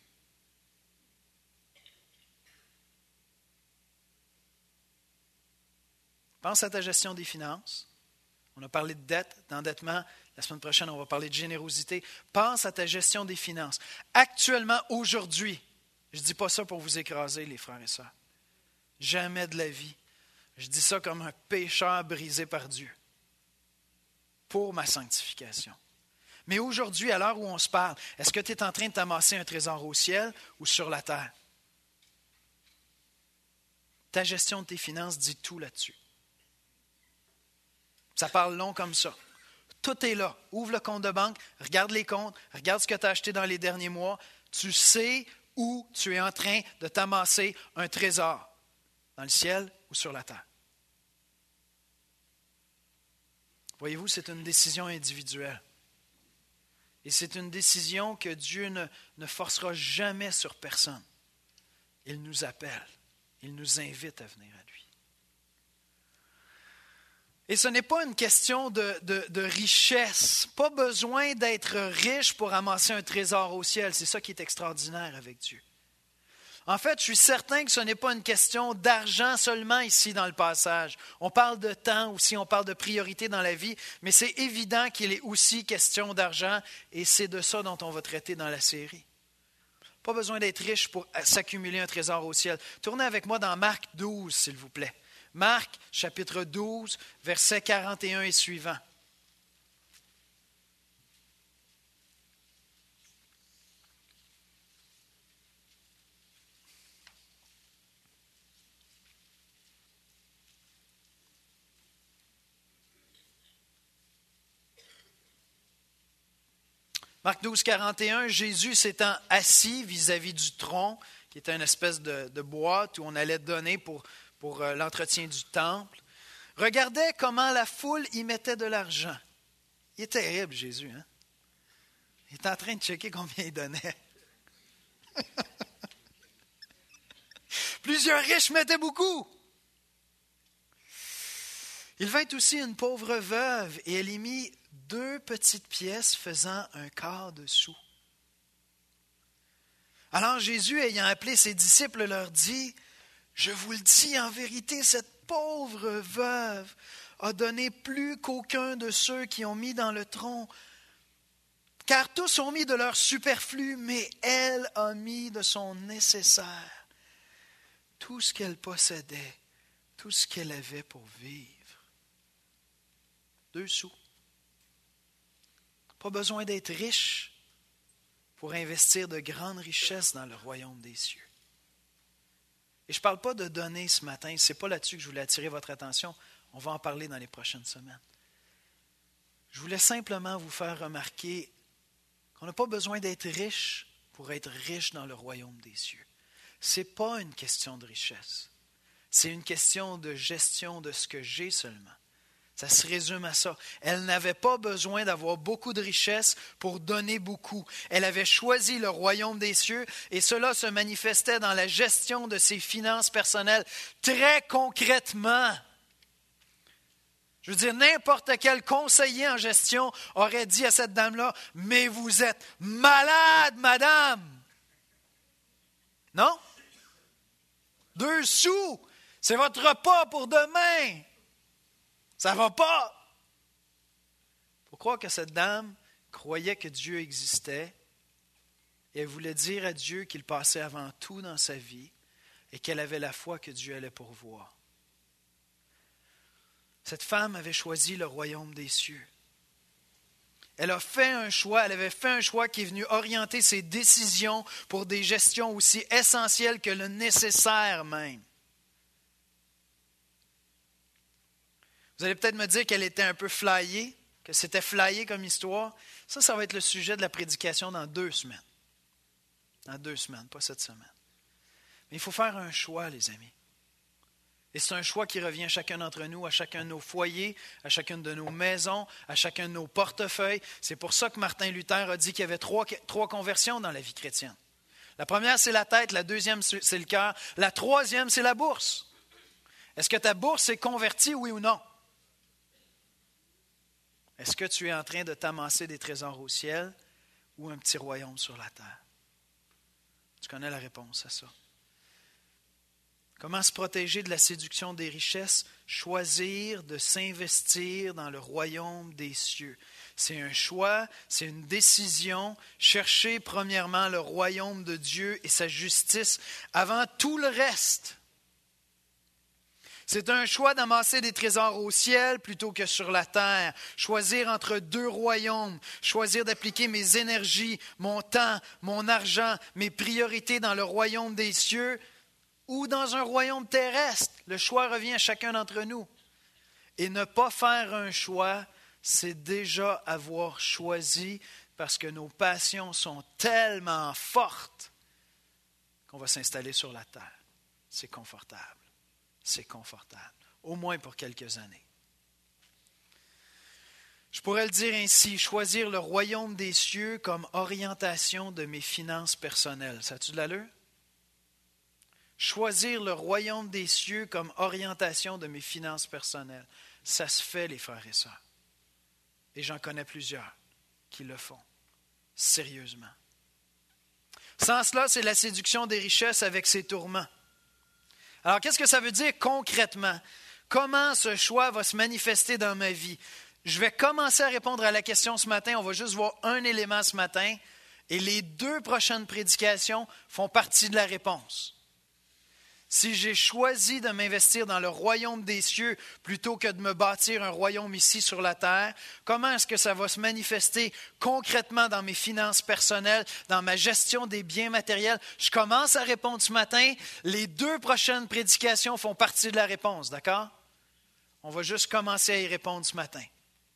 Pense à ta gestion des finances. On a parlé de dette, d'endettement. La semaine prochaine, on va parler de générosité. Pense à ta gestion des finances. Actuellement, aujourd'hui, je ne dis pas ça pour vous écraser, les frères et sœurs. Jamais de la vie. Je dis ça comme un pécheur brisé par Dieu. Pour ma sanctification. Mais aujourd'hui, à l'heure où on se parle, est-ce que tu es en train de t'amasser un trésor au ciel ou sur la terre? Ta gestion de tes finances dit tout là-dessus. Ça parle long comme ça. Tout est là. Ouvre le compte de banque, regarde les comptes, regarde ce que tu as acheté dans les derniers mois. Tu sais où tu es en train de t'amasser un trésor, dans le ciel ou sur la terre. Voyez-vous, c'est une décision individuelle. Et c'est une décision que Dieu ne, ne forcera jamais sur personne. Il nous appelle, il nous invite à venir à lui. Et ce n'est pas une question de, de, de richesse. Pas besoin d'être riche pour amasser un trésor au ciel. C'est ça qui est extraordinaire avec Dieu. En fait, je suis certain que ce n'est pas une question d'argent seulement ici dans le passage. On parle de temps aussi, on parle de priorité dans la vie, mais c'est évident qu'il est aussi question d'argent et c'est de ça dont on va traiter dans la série. Pas besoin d'être riche pour s'accumuler un trésor au ciel. Tournez avec moi dans Marc douze, s'il vous plaît. Marc, chapitre douze, versets quarante et un et suivants. Marc douze, quarante et un, Jésus s'étant assis vis-à-vis du tronc, qui était une espèce de, de boîte où on allait donner pour, pour euh, l'entretien du temple, regardait comment la foule y mettait de l'argent. Il est terrible, Jésus, hein? Il est en train de checker combien il donnait. Plusieurs riches mettaient beaucoup. Il vint aussi une pauvre veuve et elle y mit deux petites pièces faisant un quart de sou. Alors Jésus, ayant appelé ses disciples, leur dit, « Je vous le dis en vérité, cette pauvre veuve a donné plus qu'aucun de ceux qui ont mis dans le tronc, car tous ont mis de leur superflu, mais elle a mis de son nécessaire, tout ce qu'elle possédait, tout ce qu'elle avait pour vivre. » Deux sous. Pas besoin d'être riche pour investir de grandes richesses dans le royaume des cieux. Et je ne parle pas de donner ce matin, ce n'est pas là-dessus que je voulais attirer votre attention. On va en parler dans les prochaines semaines. Je voulais simplement vous faire remarquer qu'on n'a pas besoin d'être riche pour être riche dans le royaume des cieux. Ce n'est pas une question de richesse. C'est une question de gestion de ce que j'ai seulement. Ça se résume à ça. Elle n'avait pas besoin d'avoir beaucoup de richesses pour donner beaucoup. Elle avait choisi le royaume des cieux et cela se manifestait dans la gestion de ses finances personnelles. Très concrètement, je veux dire, n'importe quel conseiller en gestion aurait dit à cette dame-là, « Mais vous êtes malade, madame! » Non? Deux sous, c'est votre repas pour demain. Ça ne va pas. Il faut croire que cette dame croyait que Dieu existait et elle voulait dire à Dieu qu'il passait avant tout dans sa vie et qu'elle avait la foi que Dieu allait pourvoir. Cette femme avait choisi le royaume des cieux. Elle a fait un choix, elle avait fait un choix qui est venu orienter ses décisions pour des gestions aussi essentielles que le nécessaire même. Vous allez peut-être me dire qu'elle était un peu flyée, que c'était flyé comme histoire. Ça, ça va être le sujet de la prédication dans deux semaines. Dans deux semaines, pas cette semaine. Mais il faut faire un choix, les amis. Et c'est un choix qui revient à chacun d'entre nous, à chacun de nos foyers, à chacune de nos maisons, à chacun de nos portefeuilles. C'est pour ça que Martin Luther a dit qu'il y avait trois, trois conversions dans la vie chrétienne. La première, c'est la tête. La deuxième, c'est le cœur. La troisième, c'est la bourse. Est-ce que ta bourse est convertie, oui ou non? Est-ce que tu es en train de t'amasser des trésors au ciel ou un petit royaume sur la terre? Tu connais la réponse à ça. Comment se protéger de la séduction des richesses? Choisir de s'investir dans le royaume des cieux. C'est un choix, c'est une décision. Chercher premièrement le royaume de Dieu et sa justice avant tout le reste. C'est un choix d'amasser des trésors au ciel plutôt que sur la terre. Choisir entre deux royaumes. Choisir d'appliquer mes énergies, mon temps, mon argent, mes priorités dans le royaume des cieux ou dans un royaume terrestre. Le choix revient à chacun d'entre nous. Et ne pas faire un choix, c'est déjà avoir choisi parce que nos passions sont tellement fortes qu'on va s'installer sur la terre. C'est confortable. C'est confortable, au moins pour quelques années. Je pourrais le dire ainsi, choisir le royaume des cieux comme orientation de mes finances personnelles. Ça a-tu de l'allure? Choisir le royaume des cieux comme orientation de mes finances personnelles. Ça se fait, les frères et sœurs. Et j'en connais plusieurs qui le font, sérieusement. Sans cela, c'est la séduction des richesses avec ses tourments. Alors, qu'est-ce que ça veut dire concrètement? Comment ce choix va se manifester dans ma vie? Je vais commencer à répondre à la question ce matin. On va juste voir un élément ce matin. Et les deux prochaines prédications font partie de la réponse. Si j'ai choisi de m'investir dans le royaume des cieux plutôt que de me bâtir un royaume ici sur la terre, comment est-ce que ça va se manifester concrètement dans mes finances personnelles, dans ma gestion des biens matériels? Je commence à répondre ce matin. Les deux prochaines prédications font partie de la réponse, d'accord? On va juste commencer à y répondre ce matin.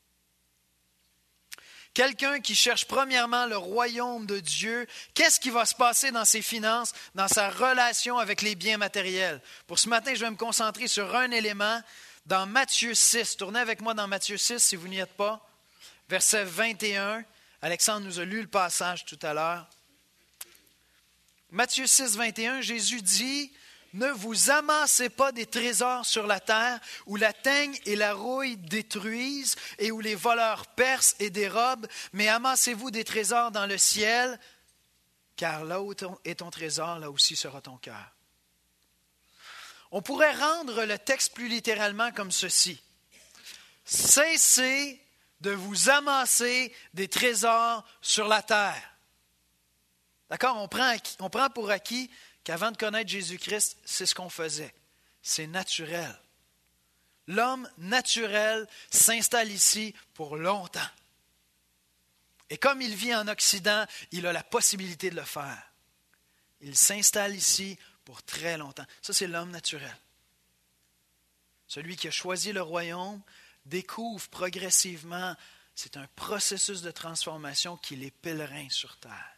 Quelqu'un qui cherche premièrement le royaume de Dieu, qu'est-ce qui va se passer dans ses finances, dans sa relation avec les biens matériels? Pour ce matin, je vais me concentrer sur un élément dans Matthieu six. Tournez avec moi dans Matthieu six si vous n'y êtes pas. Verset vingt et un. Alexandre nous a lu le passage tout à l'heure. Matthieu six, vingt et un, Jésus dit... Ne vous amassez pas des trésors sur la terre où la teigne et la rouille détruisent et où les voleurs percent et dérobent, mais amassez-vous des trésors dans le ciel, car là où est ton trésor, là aussi sera ton cœur. On pourrait rendre le texte plus littéralement comme ceci. Cessez de vous amasser des trésors sur la terre. D'accord? On prend, on prend pour acquis qu'avant de connaître Jésus-Christ, c'est ce qu'on faisait. C'est naturel. L'homme naturel s'installe ici pour longtemps. Et comme il vit en Occident, il a la possibilité de le faire. Il s'installe ici pour très longtemps. Ça, c'est l'homme naturel. Celui qui a choisi le royaume découvre progressivement, c'est un processus de transformation qu'il est pèlerin sur terre.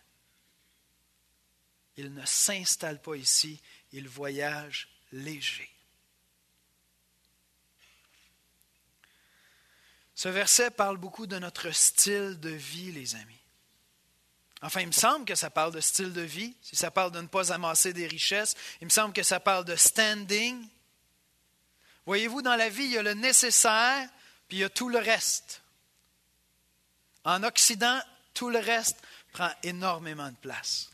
Il ne s'installe pas ici, il voyage léger. Ce verset parle beaucoup de notre style de vie, les amis. Enfin, il me semble que ça parle de style de vie. Si ça parle de ne pas amasser des richesses, il me semble que ça parle de standing. Voyez-vous, dans la vie, il y a le nécessaire, puis il y a tout le reste. En Occident, tout le reste prend énormément de place.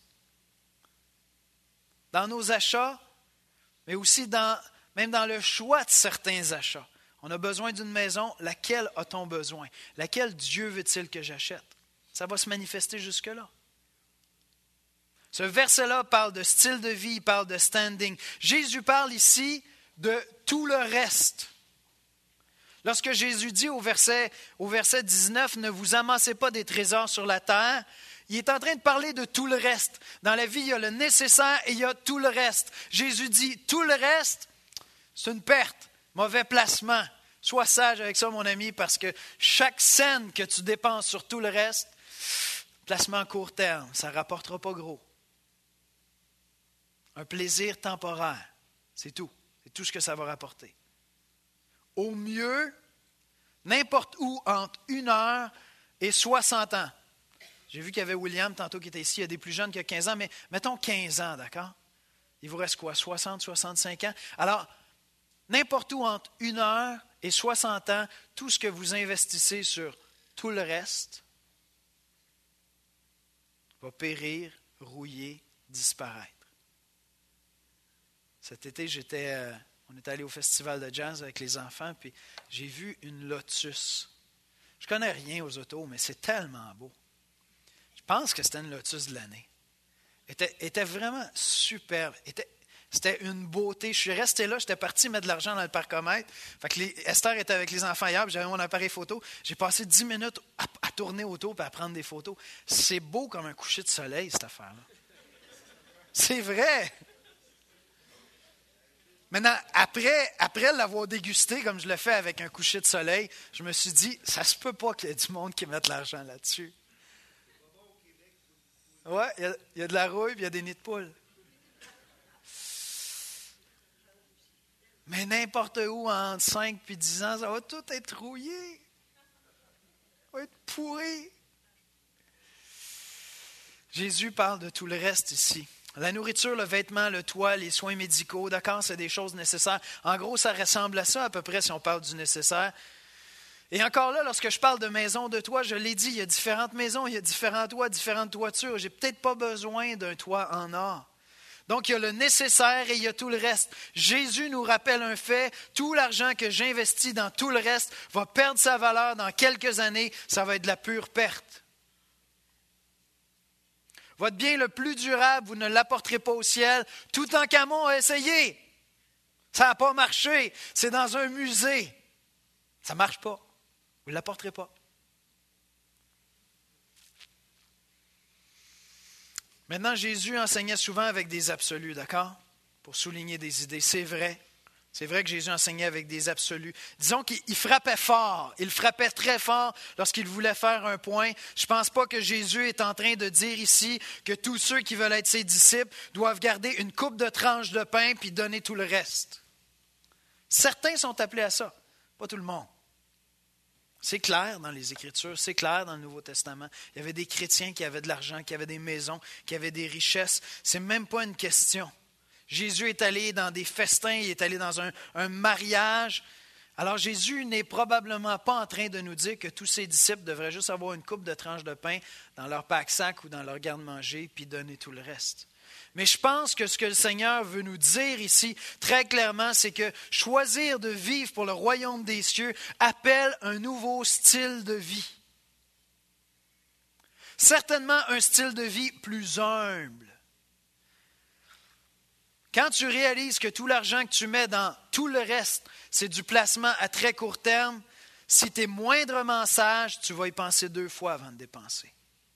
Dans nos achats, mais aussi dans, même dans le choix de certains achats. On a besoin d'une maison, laquelle a-t-on besoin? Laquelle Dieu veut-il que j'achète? Ça va se manifester jusque-là. Ce verset-là parle de style de vie, il parle de standing. Jésus parle ici de tout le reste. Lorsque Jésus dit au verset, au verset dix-neuf, « Ne vous amassez pas des trésors sur la terre », il est en train de parler de tout le reste. Dans la vie, il y a le nécessaire et il y a tout le reste. Jésus dit, tout le reste, c'est une perte, mauvais placement. Sois sage avec ça, mon ami, parce que chaque scène que tu dépenses sur tout le reste, placement à court terme, ça ne rapportera pas gros. Un plaisir temporaire, c'est tout. C'est tout ce que ça va rapporter. Au mieux, n'importe où entre une heure et soixante ans. J'ai vu qu'il y avait William tantôt qui était ici, il y a des plus jeunes qui ont quinze ans, mais mettons quinze ans, d'accord? Il vous reste quoi, soixante, soixante-cinq ans? Alors, n'importe où entre une heure et soixante ans, tout ce que vous investissez sur tout le reste va périr, rouiller, disparaître. Cet été, j'étais, euh, on est allé au festival de jazz avec les enfants, puis j'ai vu une Lotus. Je ne connais rien aux autos, mais c'est tellement beau. Je pense que c'était une Lotus de l'année. Elle était, était vraiment superbe. Était, c'était une beauté. Je suis resté là, j'étais parti mettre de l'argent dans le parcomètre. Fait que les, Esther était avec les enfants hier, puis j'avais mon appareil photo. J'ai passé dix minutes à, à tourner autour et à prendre des photos. C'est beau comme un coucher de soleil, cette affaire-là. C'est vrai. Maintenant, après, après l'avoir dégusté, comme je le fais avec un coucher de soleil, je me suis dit, ça se peut pas qu'il y ait du monde qui mette l'argent là-dessus. Oui, il y, y a de la rouille et il y a des nids de poules. Mais n'importe où, entre cinq et dix ans, ça va tout être rouillé. va être pourri. Jésus parle de tout le reste ici. La nourriture, le vêtement, le toit, les soins médicaux, d'accord, c'est des choses nécessaires. En gros, ça ressemble à ça à peu près si on parle du nécessaire. Et encore là, lorsque je parle de maison, de toit, je l'ai dit, il y a différentes maisons, il y a différents toits, différentes toitures. Je n'ai peut-être pas besoin d'un toit en or. Donc, il y a le nécessaire et il y a tout le reste. Jésus nous rappelle un fait, tout l'argent que j'investis dans tout le reste va perdre sa valeur dans quelques années, ça va être de la pure perte. Votre bien le plus durable, vous ne l'apporterez pas au ciel. Toutankhamon a essayé. Ça n'a pas marché. C'est dans un musée. Ça ne marche pas. Vous ne l'apporterez pas. Maintenant, Jésus enseignait souvent avec des absolus, d'accord? Pour souligner des idées. C'est vrai. C'est vrai que Jésus enseignait avec des absolus. Disons qu'il frappait fort. Il frappait très fort lorsqu'il voulait faire un point. Je ne pense pas que Jésus est en train de dire ici que tous ceux qui veulent être ses disciples doivent garder une coupe de tranches de pain puis donner tout le reste. Certains sont appelés à ça, pas tout le monde. C'est clair dans les Écritures, c'est clair dans le Nouveau Testament. Il y avait des chrétiens qui avaient de l'argent, qui avaient des maisons, qui avaient des richesses. Ce n'est même pas une question. Jésus est allé dans des festins, il est allé dans un, un mariage. Alors Jésus n'est probablement pas en train de nous dire que tous ses disciples devraient juste avoir une coupe de tranches de pain dans leur pack-sac ou dans leur garde-manger puis donner tout le reste. Mais je pense que ce que le Seigneur veut nous dire ici très clairement, c'est que choisir de vivre pour le royaume des cieux appelle un nouveau style de vie. Certainement un style de vie plus humble. Quand tu réalises que tout l'argent que tu mets dans tout le reste, c'est du placement à très court terme, si tu es moindrement sage, tu vas y penser deux fois avant de dépenser.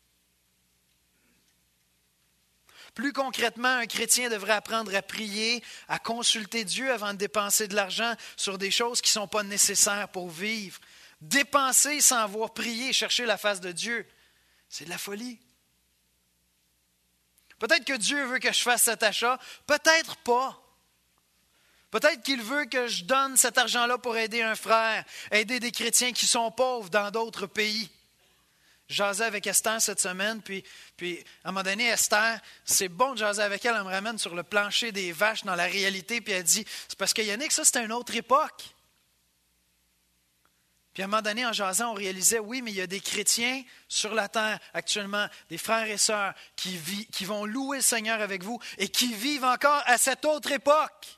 Plus concrètement, un chrétien devrait apprendre à prier, à consulter Dieu avant de dépenser de l'argent sur des choses qui ne sont pas nécessaires pour vivre. Dépenser sans avoir prié, chercher la face de Dieu, c'est de la folie. Peut-être que Dieu veut que je fasse cet achat, peut-être pas. Peut-être qu'il veut que je donne cet argent-là pour aider un frère, aider des chrétiens qui sont pauvres dans d'autres pays. Je jasais avec Esther cette semaine, puis, puis à un moment donné, Esther, c'est bon de jaser avec elle, elle me ramène sur le plancher des vaches dans la réalité, puis elle dit, c'est parce que Yannick, ça c'était une autre époque. Puis à un moment donné, en jasant, on réalisait, oui, mais il y a des chrétiens sur la terre actuellement, des frères et sœurs qui, vit, qui vont louer le Seigneur avec vous et qui vivent encore à cette autre époque.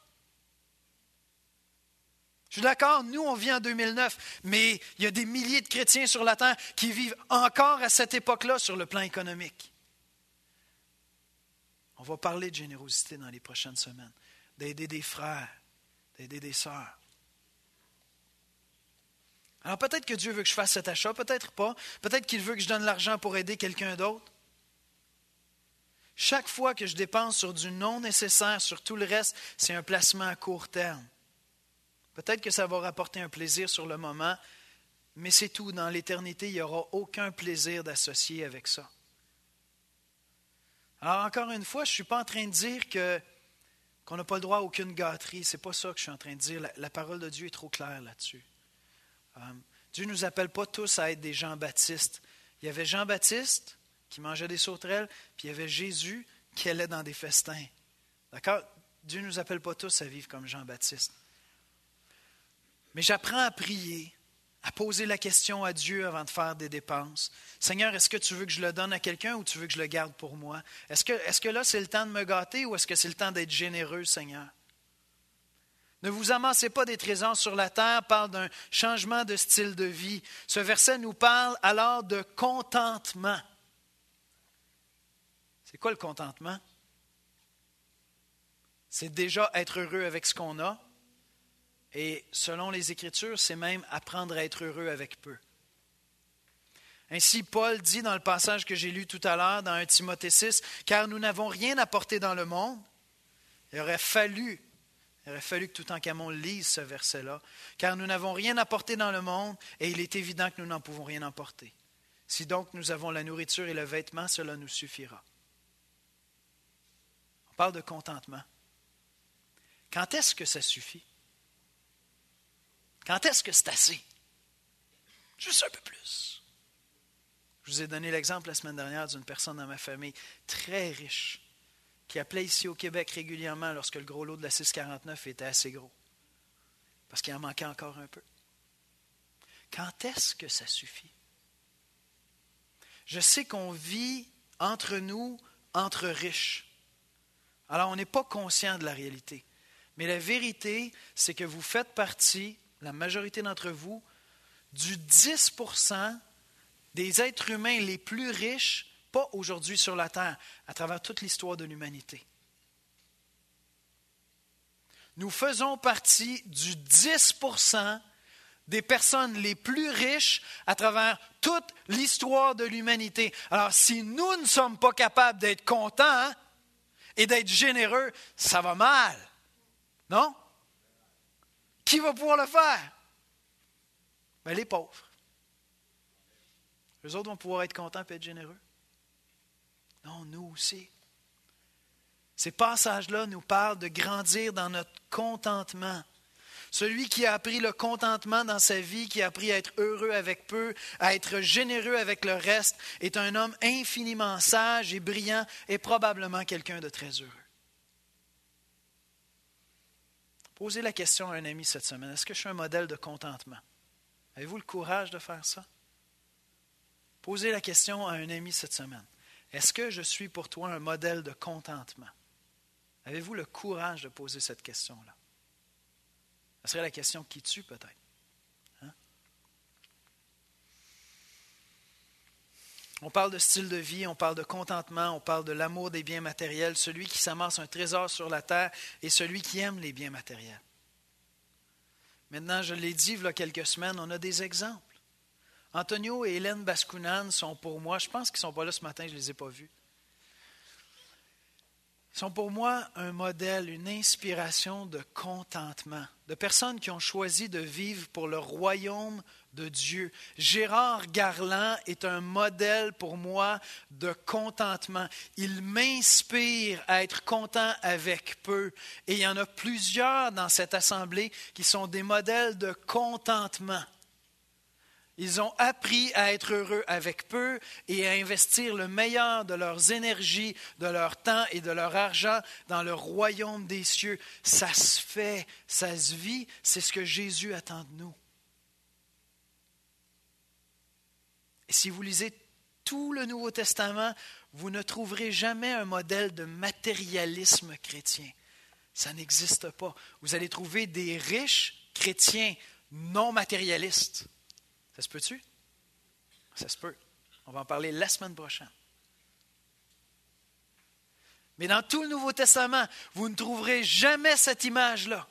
Je suis d'accord, nous, on vit en deux mille neuf, mais il y a des milliers de chrétiens sur la terre qui vivent encore à cette époque-là sur le plan économique. On va parler de générosité dans les prochaines semaines, d'aider des frères, d'aider des sœurs. Alors peut-être que Dieu veut que je fasse cet achat, peut-être pas. Peut-être qu'il veut que je donne l'argent pour aider quelqu'un d'autre. Chaque fois que je dépense sur du non nécessaire, sur tout le reste, c'est un placement à court terme. Peut-être que ça va rapporter un plaisir sur le moment, mais c'est tout. Dans l'éternité, il n'y aura aucun plaisir d'associer avec ça. Alors encore une fois, je ne suis pas en train de dire que, qu'on n'a pas le droit à aucune gâterie. Ce n'est pas ça que je suis en train de dire. La, la parole de Dieu est trop claire là-dessus. Um, Dieu ne nous appelle pas tous à être des Jean-Baptiste. Il y avait Jean-Baptiste qui mangeait des sauterelles, puis il y avait Jésus qui allait dans des festins. D'accord? Dieu ne nous appelle pas tous à vivre comme Jean-Baptiste. Mais j'apprends à prier, à poser la question à Dieu avant de faire des dépenses. Seigneur, est-ce que tu veux que je le donne à quelqu'un ou tu veux que je le garde pour moi? Est-ce que, est-ce que là, c'est le temps de me gâter ou est-ce que c'est le temps d'être généreux, Seigneur? Ne vous amassez pas des trésors sur la terre, parle d'un changement de style de vie. Ce verset nous parle alors de contentement. C'est quoi le contentement? C'est déjà être heureux avec ce qu'on a. Et selon les Écritures, c'est même apprendre à être heureux avec peu. Ainsi, Paul dit dans le passage que j'ai lu tout à l'heure, dans un Timothée six, « Car nous n'avons rien apporté dans le monde. » Il aurait fallu, il aurait fallu que Toutankhamon lise ce verset-là. « Car nous n'avons rien apporté dans le monde, et il est évident que nous n'en pouvons rien emporter. Si donc nous avons la nourriture et le vêtement, cela nous suffira. » On parle de contentement. Quand est-ce que ça suffit? Quand est-ce que c'est assez? Juste un peu plus. Je vous ai donné l'exemple la semaine dernière d'une personne dans ma famille très riche qui appelait ici au Québec régulièrement lorsque le gros lot de la six cent quarante-neuf était assez gros. Parce qu'il en manquait encore un peu. Quand est-ce que ça suffit? Je sais qu'on vit entre nous, entre riches. Alors, on n'est pas conscient de la réalité. Mais la vérité, c'est que vous faites partie, la majorité d'entre vous, du dix pour cent des êtres humains les plus riches, pas aujourd'hui sur la Terre, à travers toute l'histoire de l'humanité. Nous faisons partie du dix pour cent des personnes les plus riches à travers toute l'histoire de l'humanité. Alors, si nous ne sommes pas capables d'être contents hein, et d'être généreux, ça va mal. Non? Qui va pouvoir le faire? Bien, les pauvres. Eux autres vont pouvoir être contents et être généreux. Non, nous aussi. Ces passages-là nous parlent de grandir dans notre contentement. Celui qui a appris le contentement dans sa vie, qui a appris à être heureux avec peu, à être généreux avec le reste, est un homme infiniment sage et brillant et probablement quelqu'un de très heureux. Posez la question à un ami cette semaine. Est-ce que je suis un modèle de contentement? Avez-vous le courage de faire ça? Posez la question à un ami cette semaine. Est-ce que je suis pour toi un modèle de contentement? Avez-vous le courage de poser cette question-là? Ce serait la question qui tue peut-être. Hein? On parle de style de vie, on parle de contentement, on parle de l'amour des biens matériels, celui qui s'amasse un trésor sur la terre et celui qui aime les biens matériels. Maintenant, je l'ai dit il y a quelques semaines, on a des exemples. Antonio et Hélène Bascounan sont pour moi, je pense qu'ils ne sont pas là ce matin, je ne les ai pas vus. Ils sont pour moi un modèle, une inspiration de contentement, de personnes qui ont choisi de vivre pour le royaume de Dieu. Gérard Garland est un modèle pour moi de contentement. Il m'inspire à être content avec peu. Et il y en a plusieurs dans cette assemblée qui sont des modèles de contentement. Ils ont appris à être heureux avec peu et à investir le meilleur de leurs énergies, de leur temps et de leur argent dans le royaume des cieux. Ça se fait, ça se vit, c'est ce que Jésus attend de nous. Et si vous lisez tout le Nouveau Testament, vous ne trouverez jamais un modèle de matérialisme chrétien. Ça n'existe pas. Vous allez trouver des riches chrétiens non matérialistes. Ça se peut-tu? Ça se peut. On va en parler la semaine prochaine. Mais dans tout le Nouveau Testament, vous ne trouverez jamais cette image-là.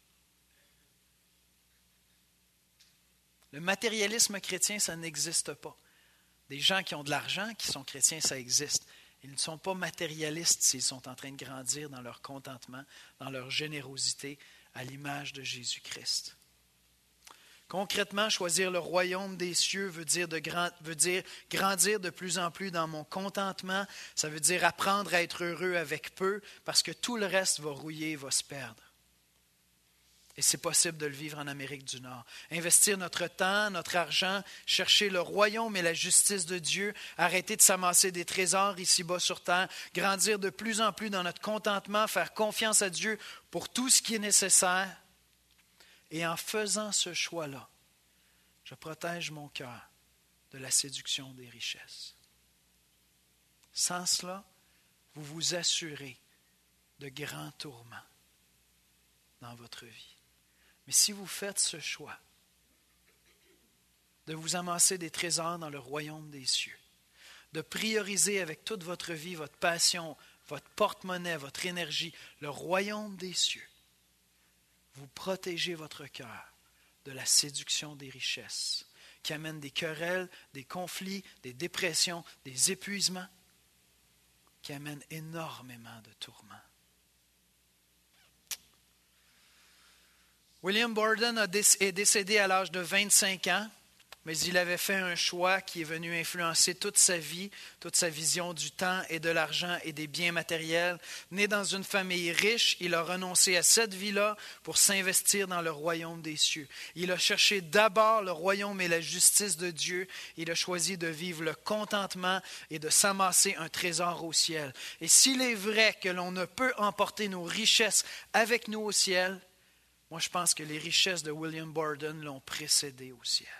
Le matérialisme chrétien, ça n'existe pas. Des gens qui ont de l'argent, qui sont chrétiens, ça existe. Ils ne sont pas matérialistes s'ils sont en train de grandir dans leur contentement, dans leur générosité, à l'image de Jésus-Christ. Concrètement, choisir le royaume des cieux veut dire, de grand, veut dire grandir de plus en plus dans mon contentement. Ça veut dire apprendre à être heureux avec peu parce que tout le reste va rouiller, va se perdre. Et c'est possible de le vivre en Amérique du Nord. Investir notre temps, notre argent, chercher le royaume et la justice de Dieu, arrêter de s'amasser des trésors ici-bas sur terre, grandir de plus en plus dans notre contentement, faire confiance à Dieu pour tout ce qui est nécessaire. Et en faisant ce choix-là, je protège mon cœur de la séduction des richesses. Sans cela, vous vous assurez de grands tourments dans votre vie. Mais si vous faites ce choix de vous amasser des trésors dans le royaume des cieux, de prioriser avec toute votre vie, votre passion, votre porte-monnaie, votre énergie, le royaume des cieux, vous protégez votre cœur de la séduction des richesses qui amènent des querelles, des conflits, des dépressions, des épuisements, qui amènent énormément de tourments. William Borden est décédé à l'âge de vingt-cinq ans, mais il avait fait un choix qui est venu influencer toute sa vie, toute sa vision du temps et de l'argent et des biens matériels. Né dans une famille riche, il a renoncé à cette vie-là pour s'investir dans le royaume des cieux. Il a cherché d'abord le royaume et la justice de Dieu. Il a choisi de vivre le contentement et de s'amasser un trésor au ciel. Et s'il est vrai que l'on ne peut emporter nos richesses avec nous au ciel, moi je pense que les richesses de William Borden l'ont précédé au ciel.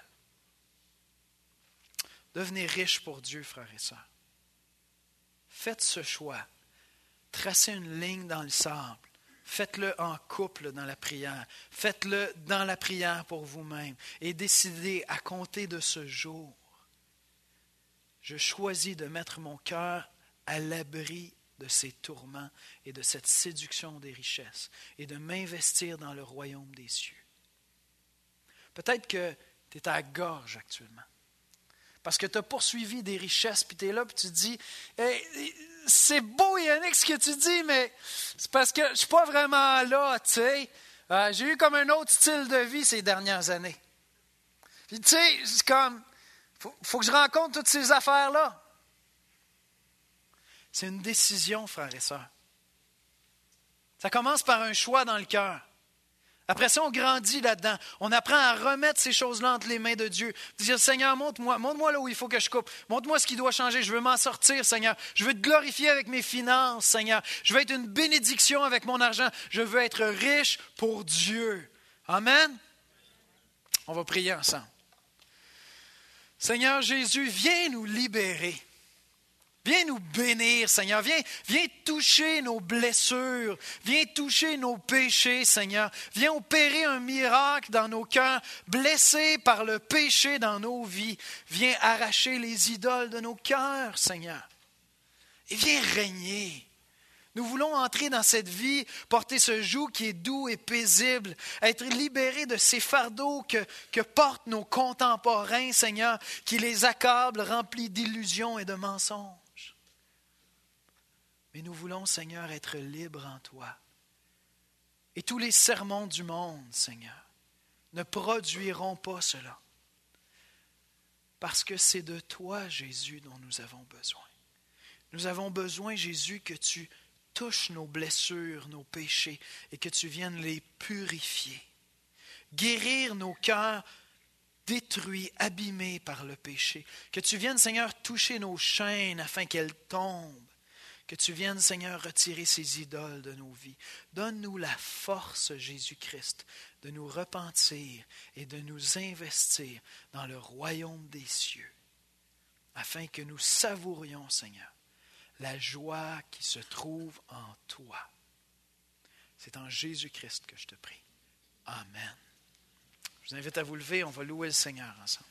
Devenez riches pour Dieu, frères et sœurs. Faites ce choix. Tracez une ligne dans le sable. Faites-le en couple dans la prière. Faites-le dans la prière pour vous-même. Et décidez à compter de ce jour. Je choisis de mettre mon cœur à l'abri de ces tourments et de cette séduction des richesses et de m'investir dans le royaume des cieux. Peut-être que tu es à la gorge actuellement. Parce que tu as poursuivi des richesses, puis tu es là, puis tu te dis, hey, c'est beau Yannick ce que tu dis, mais c'est parce que je ne suis pas vraiment là, tu sais. Euh, j'ai eu comme un autre style de vie ces dernières années. Puis tu sais, c'est comme, il faut, faut que je rencontre toutes ces affaires-là. C'est une décision, frères et sœurs. Ça commence par un choix dans le cœur. Après ça, on grandit là-dedans. On apprend à remettre ces choses-là entre les mains de Dieu. Dire, Seigneur, montre-moi, montre-moi là où il faut que je coupe. Montre-moi ce qui doit changer. Je veux m'en sortir, Seigneur. Je veux te glorifier avec mes finances, Seigneur. Je veux être une bénédiction avec mon argent. Je veux être riche pour Dieu. Amen. On va prier ensemble. Seigneur Jésus, viens nous libérer. Viens nous bénir, Seigneur. Viens, viens toucher nos blessures. Viens toucher nos péchés, Seigneur. Viens opérer un miracle dans nos cœurs, blessés par le péché dans nos vies. Viens arracher les idoles de nos cœurs, Seigneur. Et viens régner. Nous voulons entrer dans cette vie, porter ce joug qui est doux et paisible, être libérés de ces fardeaux que, que portent nos contemporains, Seigneur, qui les accablent, remplis d'illusions et de mensonges. Mais nous voulons, Seigneur, être libres en toi. Et tous les sermons du monde, Seigneur, ne produiront pas cela. Parce que c'est de toi, Jésus, dont nous avons besoin. Nous avons besoin, Jésus, que tu touches nos blessures, nos péchés, et que tu viennes les purifier. Guérir nos cœurs détruits, abîmés par le péché. Que tu viennes, Seigneur, toucher nos chaînes afin qu'elles tombent. Que tu viennes, Seigneur, retirer ces idoles de nos vies. Donne-nous la force, Jésus-Christ, de nous repentir et de nous investir dans le royaume des cieux, afin que nous savourions, Seigneur, la joie qui se trouve en toi. C'est en Jésus-Christ que je te prie. Amen. Je vous invite à vous lever, on va louer le Seigneur ensemble.